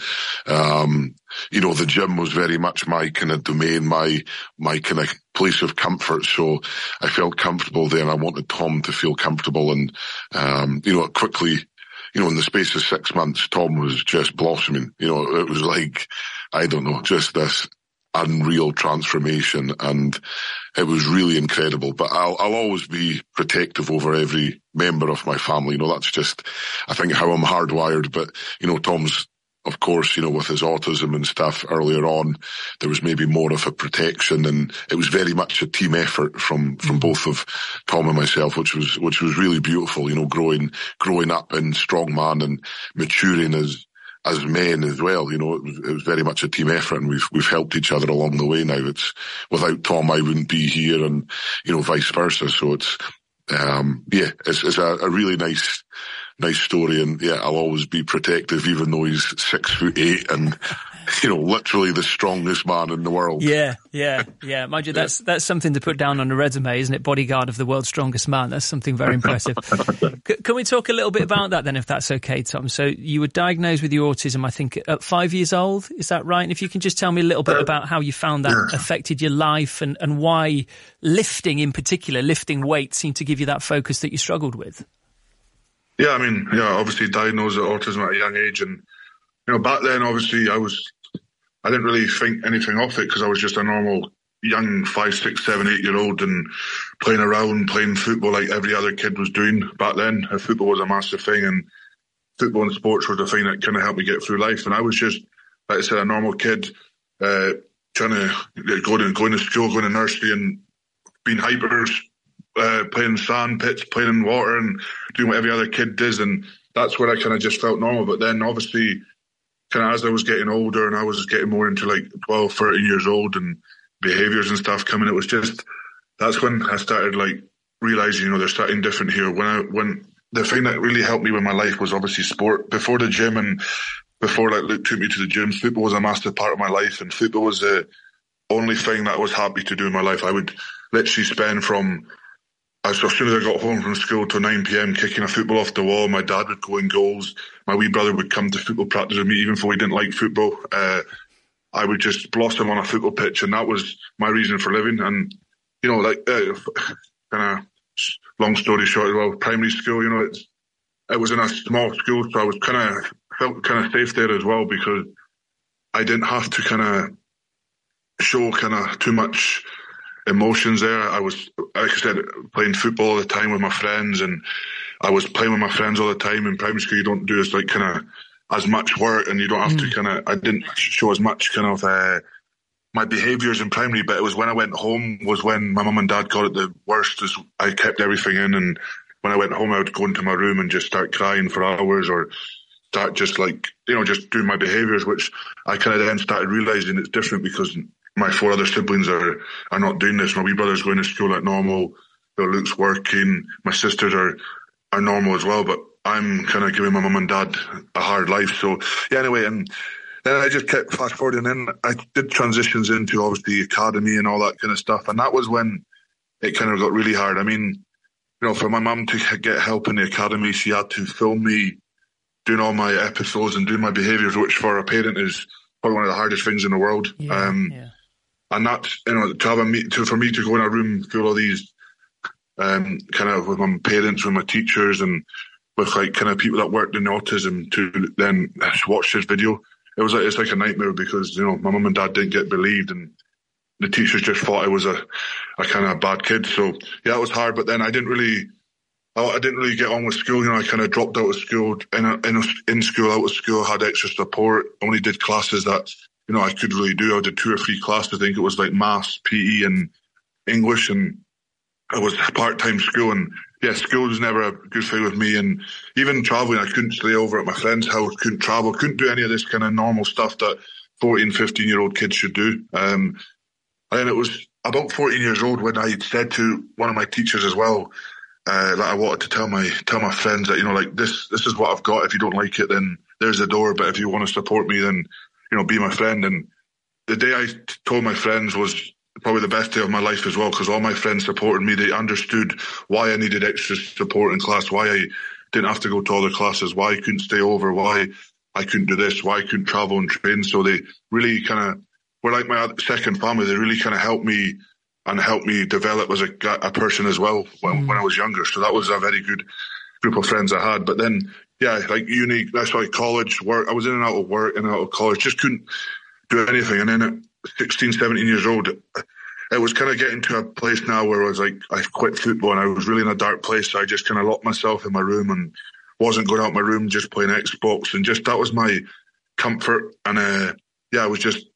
the gym was very much my kind of domain, my kind of place of comfort. So I felt comfortable there and I wanted Tom to feel comfortable. And, quickly, in the space of 6 months, Tom was just blossoming. It was like, I don't know, just this unreal transformation, and it was really incredible. But I'll always be protective over every member of my family. That's just, I think, how I'm hardwired. But Tom's, of course, with his autism and stuff earlier on, there was maybe more of a protection, and it was very much a team effort from both of Tom and myself, which was really beautiful. Growing up in strongman and maturing as men as well, it was very much a team effort, and we've helped each other along the way now. It's without Tom, I wouldn't be here, and vice versa. So it's it's a really nice story, and yeah, I'll always be protective, even though he's 6'8" and literally the strongest man in the world. Yeah. Mind you, that's something to put down on a resume, isn't it? Bodyguard of the world's strongest man. That's something very impressive. Can we talk a little bit about that then, if that's okay, Tom? So you were diagnosed with your autism, I think, at 5 years old. Is that right? And if you can just tell me a little bit about how you found that affected your life and why lifting in particular, lifting weights, seemed to give you that focus that you struggled with. Yeah, I mean, obviously diagnosed with autism at a young age, and back then, obviously, I didn't really think anything of it because I was just a normal young 5, 6, 7, 8-year-old and playing around, playing football like every other kid was doing back then. Football was a massive thing, and football and sports were the thing that kind of helped me get through life. And I was just, like I said, a normal kid trying to go to school, going to nursery, and being hyper playing sand pits, playing in water and doing what every other kid does. And that's where I kind of just felt normal. But then obviously kind of as I was getting older and I was getting more into like 12, 13 years old and behaviours and stuff coming, it was just, that's when I started like realising, there's something different here. When the thing that really helped me with my life was obviously sport. Before the gym and before like Luke took me to the gym, football was a massive part of my life, and football was the only thing that I was happy to do in my life. I would literally spend from as soon as I got home from school till 9 p.m. kicking a football off the wall. My dad would go in goals. My wee brother would come to football practice with me, even though he didn't like football. I would just blossom on a football pitch, and that was my reason for living. And, kind of long story short as well, primary school, it was in a small school, so I was felt kind of safe there as well, because I didn't have to kind of show kind of too much emotions there. I was, like I said, playing football all the time with my friends, and I was playing with my friends all the time. In primary school, you don't do like kind of as much work, and you don't have to I didn't show as much kind of my behaviours in primary, but it was when I went home was when my mum and dad got it the worst. Is I kept everything in, and when I went home, I would go into my room and just start crying for hours, or start just like, just doing my behaviours, which I kind of then started realising it's different, because my 4 other siblings are not doing this. My wee brother's going to school like normal, Luke's working, my sisters are normal as well, but I'm kind of giving my mum and dad a hard life. So yeah, anyway, and then I just kept fast forwarding in. I did transitions into obviously academy and all that kind of stuff, and that was when it kind of got really hard. I mean, for my mum to get help in the academy, she had to film me doing all my episodes and doing my behaviours, which for a parent is probably one of the hardest things in the world. And that's, for me to go in a room full of these, kind of with my parents, with my teachers, and with like kind of people that worked in autism, to then watch this video, it's like a nightmare, because my mum and dad didn't get believed, and the teachers just thought I was a kind of bad kid. So yeah, it was hard. But then I didn't really get on with school. I kind of dropped out of school, in school, out of school, had extra support, only did classes that I could really do. I did 2 or 3 classes. I think it was like maths, PE and English, and it was part-time school. And yeah, school was never a good thing with me. And even travelling, I couldn't stay over at my friend's house, couldn't travel, couldn't do any of this kind of normal stuff that 14, 15-year-old kids should do. And then it was about 14 years old when I said to one of my teachers as well, that I wanted to tell my friends that, this is what I've got. If you don't like it, then there's the door. But if you want to support me, then, be my friend. And the day I told my friends was probably the best day of my life as well, because all my friends supported me. They understood why I needed extra support in class, why I didn't have to go to all the classes, why I couldn't stay over, why I couldn't do this, why I couldn't travel and train. So they really kind of were like my second family. They really kind of helped me and helped me develop as a person as well when I was younger. So that was a very good group of friends I had. But then, yeah, like uni, that's why college, work, I was in and out of work, in and out of college, just couldn't do anything. And then at 16, 17 years old, it was kind of getting to a place now where I was like, I quit football and I was really in a dark place. So I just kind of locked myself in my room and wasn't going out my room, just playing Xbox. And just, that was my comfort. And I was just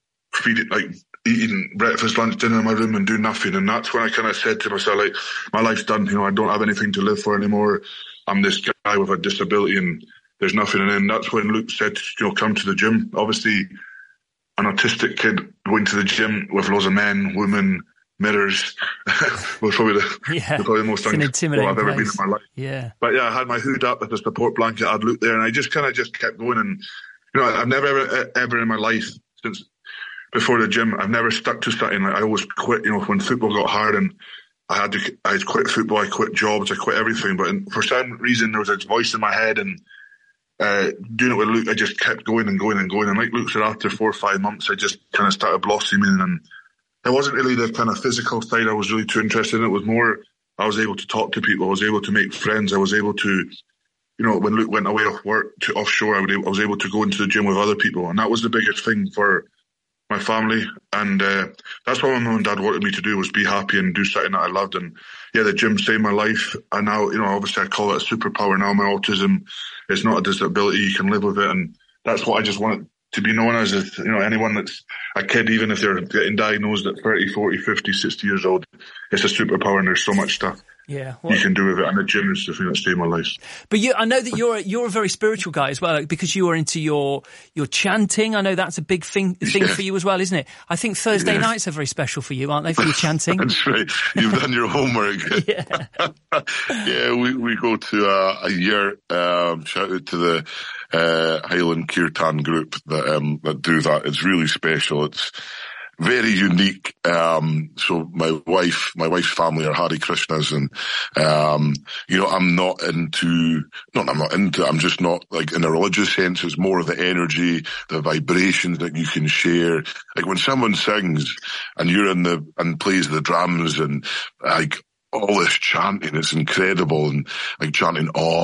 eating breakfast, lunch, dinner in my room and doing nothing. And that's when I kind of said to myself, like, my life's done. I don't have anything to live for anymore. I'm this guy with a disability and there's nothing. And then that's when Luke said, come to the gym. Obviously, an autistic kid going to the gym with loads of men, women, mirrors was probably the most uncomfortable I've ever been in my life. Yeah. But yeah, I had my hood up with a support blanket. I had Luke there, and I just kept going. And I've never ever in my life since before the gym, I've never stuck to something. Like, I always quit. When football got hard and I quit football, I quit jobs, I quit everything. But for some reason, there was a voice in my head, and doing it with Luke, I just kept going and going and going. And like Luke said, after 4 or 5 months, I just kind of started blossoming. And it wasn't really the kind of physical side I was really too interested in. It was more, I was able to talk to people. I was able to make friends. I was able to, when Luke went away off work to offshore, I was able to go into the gym with other people. And that was the biggest thing for my family. And that's what my mum and dad wanted me to do, was be happy and do something that I loved. And yeah, the gym saved my life. And now, obviously I call it a superpower now. My autism is not a disability. You can live with it. And that's what I just wanted to be known as, anyone that's a kid, even if they're getting diagnosed at 30, 40, 50, 60 years old, it's a superpower, and there's so much stuff Yeah, you can do with it. And the gym is the thing that stayed my life. But I know that you're a very spiritual guy as well, because you are into your chanting. I know that's a big thing for you as well, isn't it? I think Thursday nights are very special for you, aren't they, for your chanting? That's right. You've done your homework. Yeah, we go to a year. Shout out to the Highland Kirtan group that do that. It's really special. It's very unique. So my wife's family are Hare Krishnas, and I'm just not like in a religious sense. It's more of the energy, the vibrations that you can share. Like when someone sings and you're and plays the drums and like all this chanting, it's incredible. And like chanting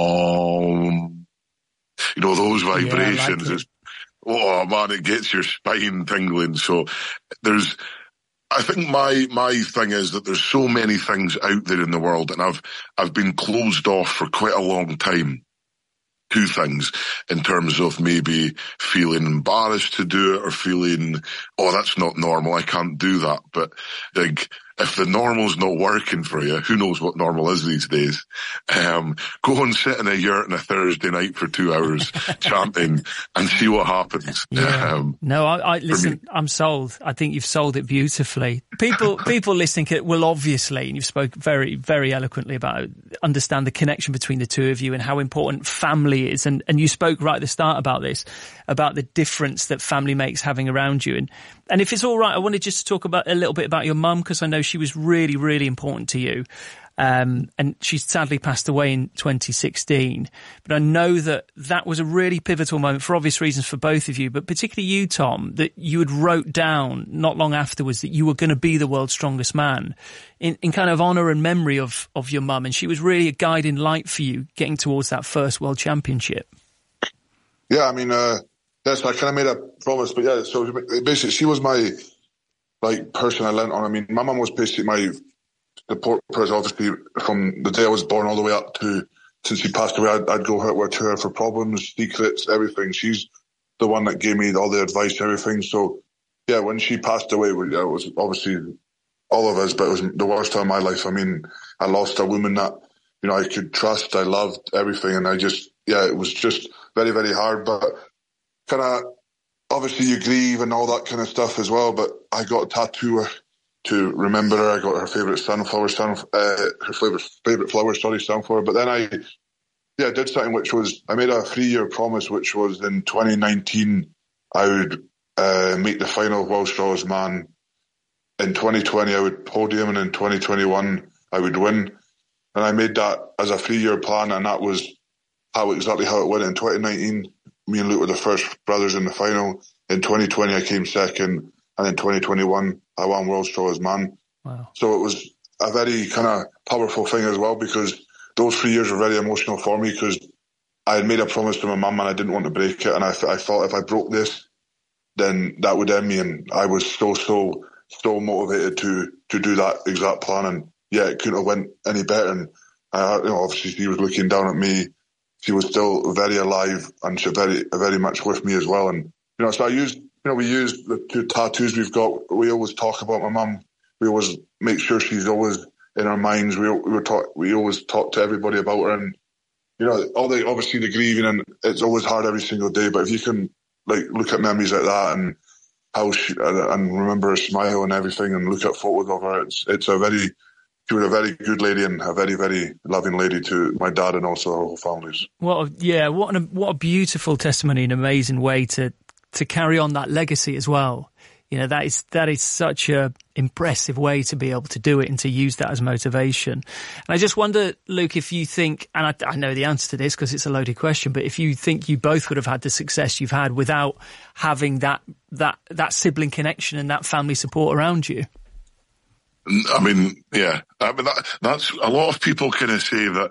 those vibrations. Like oh man, it gets your spine tingling. So I think my thing is that there's so many things out there in the world, and I've been closed off for quite a long time to things in terms of maybe feeling embarrassed to do it or feeling, oh, that's not normal, I can't do that. But like, if the normal's not working for you, who knows what normal is these days? Go and sit in a yurt on a Thursday night for 2 hours chanting and see what happens. Yeah. I listen, I'm sold. I think you've sold it beautifully. People listening will obviously, and you've spoken very, very eloquently about it, understand the connection between the two of you and how important family is. And you spoke right at the start about this, about the difference that family makes having around you. And if it's all right, I wanted just to talk about a little bit about your mum, because I know she was really, really important to you. And she sadly passed away in 2016. But I know that was a really pivotal moment for obvious reasons for both of you, but particularly you, Tom, that you had wrote down not long afterwards that you were going to be the world's strongest man in kind of honour and memory of your mum. And she was really a guiding light for you getting towards that first world championship. Yeah, I mean, that's I kind of made a promise, but yeah, so basically she was my person I learnt on. I mean, my mum was basically my support person, obviously, from the day I was born all the way up to since she passed away. I'd go to her for problems, secrets, everything. She's the one that gave me all the advice, everything. So yeah, when she passed away, it was obviously all of us, but it was the worst time of my life. I mean, I lost a woman that I could trust, I loved, everything, and it was just very, very hard. But kind of obviously you grieve and all that kind of stuff as well. But I got a tattoo to remember her. I got her favourite sunflower. But then I did something which was, I made a 3-year promise, which was in 2019 I would make the final of World's Strongest Man. In 2020 I would podium, and in 2021 I would win. And I made that as a 3-year plan, and that was exactly how it went. In 2019, me and Luke were the first brothers in the final. In 2020 I came second, and in 2021 I won World's Strongest Man. Wow. So it was a very kind of powerful thing as well, because those 3 years were very emotional for me, because I had made a promise to my mum and I didn't want to break it, and I thought if I broke this, then that would end me. And I was so motivated to do that exact plan, and it couldn't have went any better. And obviously she was looking down at me. She was still very alive, and she very, very much with me as well. And so we used the 2 tattoos we've got. We always talk about my mum. We always make sure she's always in our minds. We always talk to everybody about her, and obviously the grieving, and it's always hard every single day. But if you can look at memories like that and how and remember her smile and everything, and look at photos of her, she was a very good lady and a very, very loving lady to my dad and also our whole families. What a beautiful testimony, and amazing way to carry on that legacy as well. That is such a impressive way to be able to do it and to use that as motivation. And I just wonder, Luke, if you think, and I know the answer to this because it's a loaded question, but if you think you both would have had the success you've had without having that sibling connection and that family support around you. I mean, yeah. I mean, that's a lot of people kind of say that,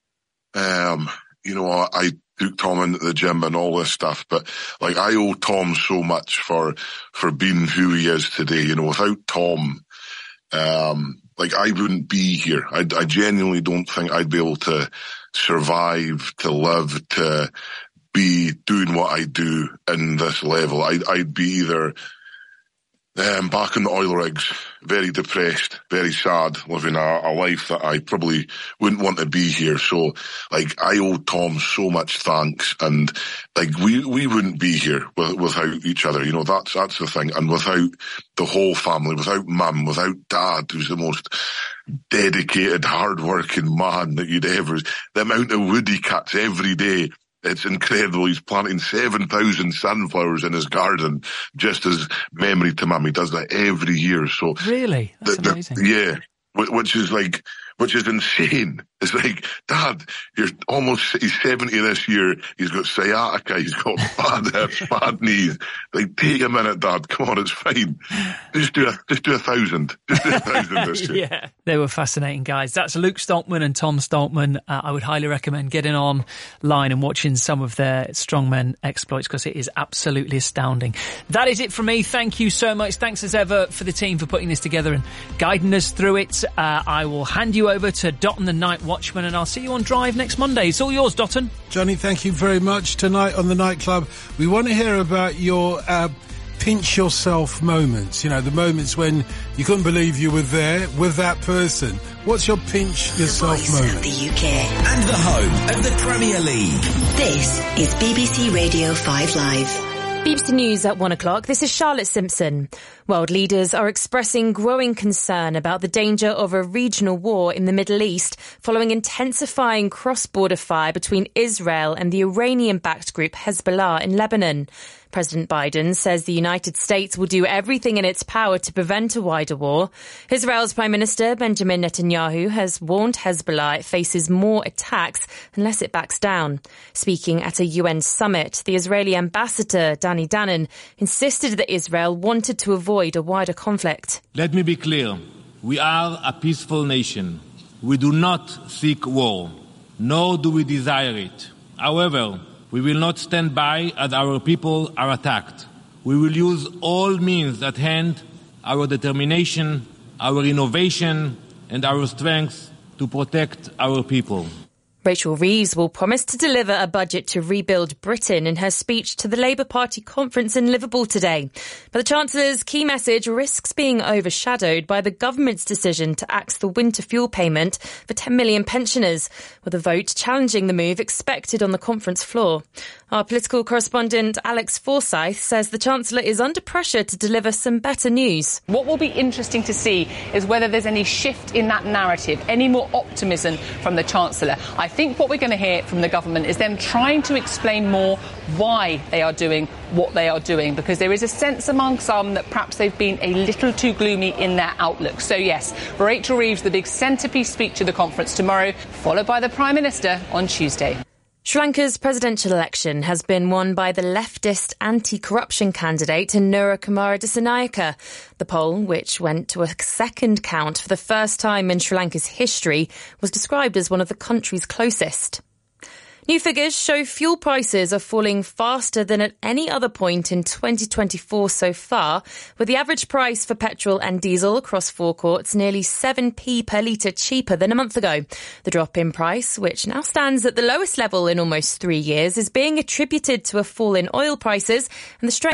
I took Tom into the gym and all this stuff, but I owe Tom so much for being who he is today. Without Tom, I wouldn't be here. I genuinely don't think I'd be able to survive, to live, to be doing what I do in this level. I'd be either back in the oil rigs, very depressed, very sad, living a life that I probably wouldn't want to be here. So, like, I owe Tom so much thanks, and like we wouldn't be here without each other. You know, that's the thing, and without the whole family, without Mum, without Dad, who's the most dedicated, hard-working man that you'd ever. The amount of wood he cuts every day. It's incredible. He's planting 7,000 sunflowers in his garden just as memory to Mum. He does that every year. So really, that's amazing. Yeah, which is insane. It's like, Dad, he's 70 this year. He's got sciatica. He's got bad hips, bad knees. Like, take a minute, Dad. Come on, it's fine. Just do 1,000. Just do 1,000 this year. Yeah, they were fascinating guys. That's Luke Stoltman and Tom Stoltman. I would highly recommend getting online and watching some of their strongmen exploits, because it is absolutely astounding. That is it from me. Thank you so much. Thanks as ever for the team for putting this together and guiding us through it. I will hand you over to Dotton the Night Watchman, and I'll see you on Drive next Monday. It's all yours, Dotton. Johnny, thank you very much. Tonight on the Nightclub, we want to hear about your pinch yourself moments. You know, the moments when you couldn't believe you were there with that person. What's your pinch yourself moment? Of the UK. And the home of the Premier League. This is BBC Radio 5 Live. BBC News at 1 o'clock. This is Charlotte Simpson. World leaders are expressing growing concern about the danger of a regional war in the Middle East following intensifying cross-border fire between Israel and the Iranian-backed group Hezbollah in Lebanon. President Biden says the United States will do everything in its power to prevent a wider war. Israel's Prime Minister Benjamin Netanyahu has warned Hezbollah it faces more attacks unless it backs down. Speaking at a UN summit, the Israeli ambassador Danny Danon insisted that Israel wanted to avoid a wider conflict. Let me be clear. We are a peaceful nation. We do not seek war, nor do we desire it. However, we will not stand by as our people are attacked. We will use all means at hand, our determination, our innovation, and our strength to protect our people. Rachel Reeves will promise to deliver a budget to rebuild Britain in her speech to the Labour Party conference in Liverpool today. But the Chancellor's key message risks being overshadowed by the government's decision to axe the winter fuel payment for 10 million pensioners, with a vote challenging the move expected on the conference floor. Our political correspondent Alex Forsyth says the Chancellor is under pressure to deliver some better news. What will be interesting to see is whether there's any shift in that narrative, any more optimism from the Chancellor. I think what we're going to hear from the government is them trying to explain more why they are doing what they are doing, because there is a sense among some that perhaps they've been a little too gloomy in their outlook. So yes, Rachel Reeves, the big centrepiece speech of the conference tomorrow, followed by the Prime Minister on Tuesday. Sri Lanka's presidential election has been won by the leftist anti-corruption candidate Nura Kumara Dissanayake. The poll, which went to a second count for the first time in Sri Lanka's history, was described as one of the country's closest. New figures show fuel prices are falling faster than at any other point in 2024 so far, with the average price for petrol and diesel across forecourts nearly 7p per litre cheaper than a month ago. The drop in price, which now stands at the lowest level in almost 3 years, is being attributed to a fall in oil prices and the strength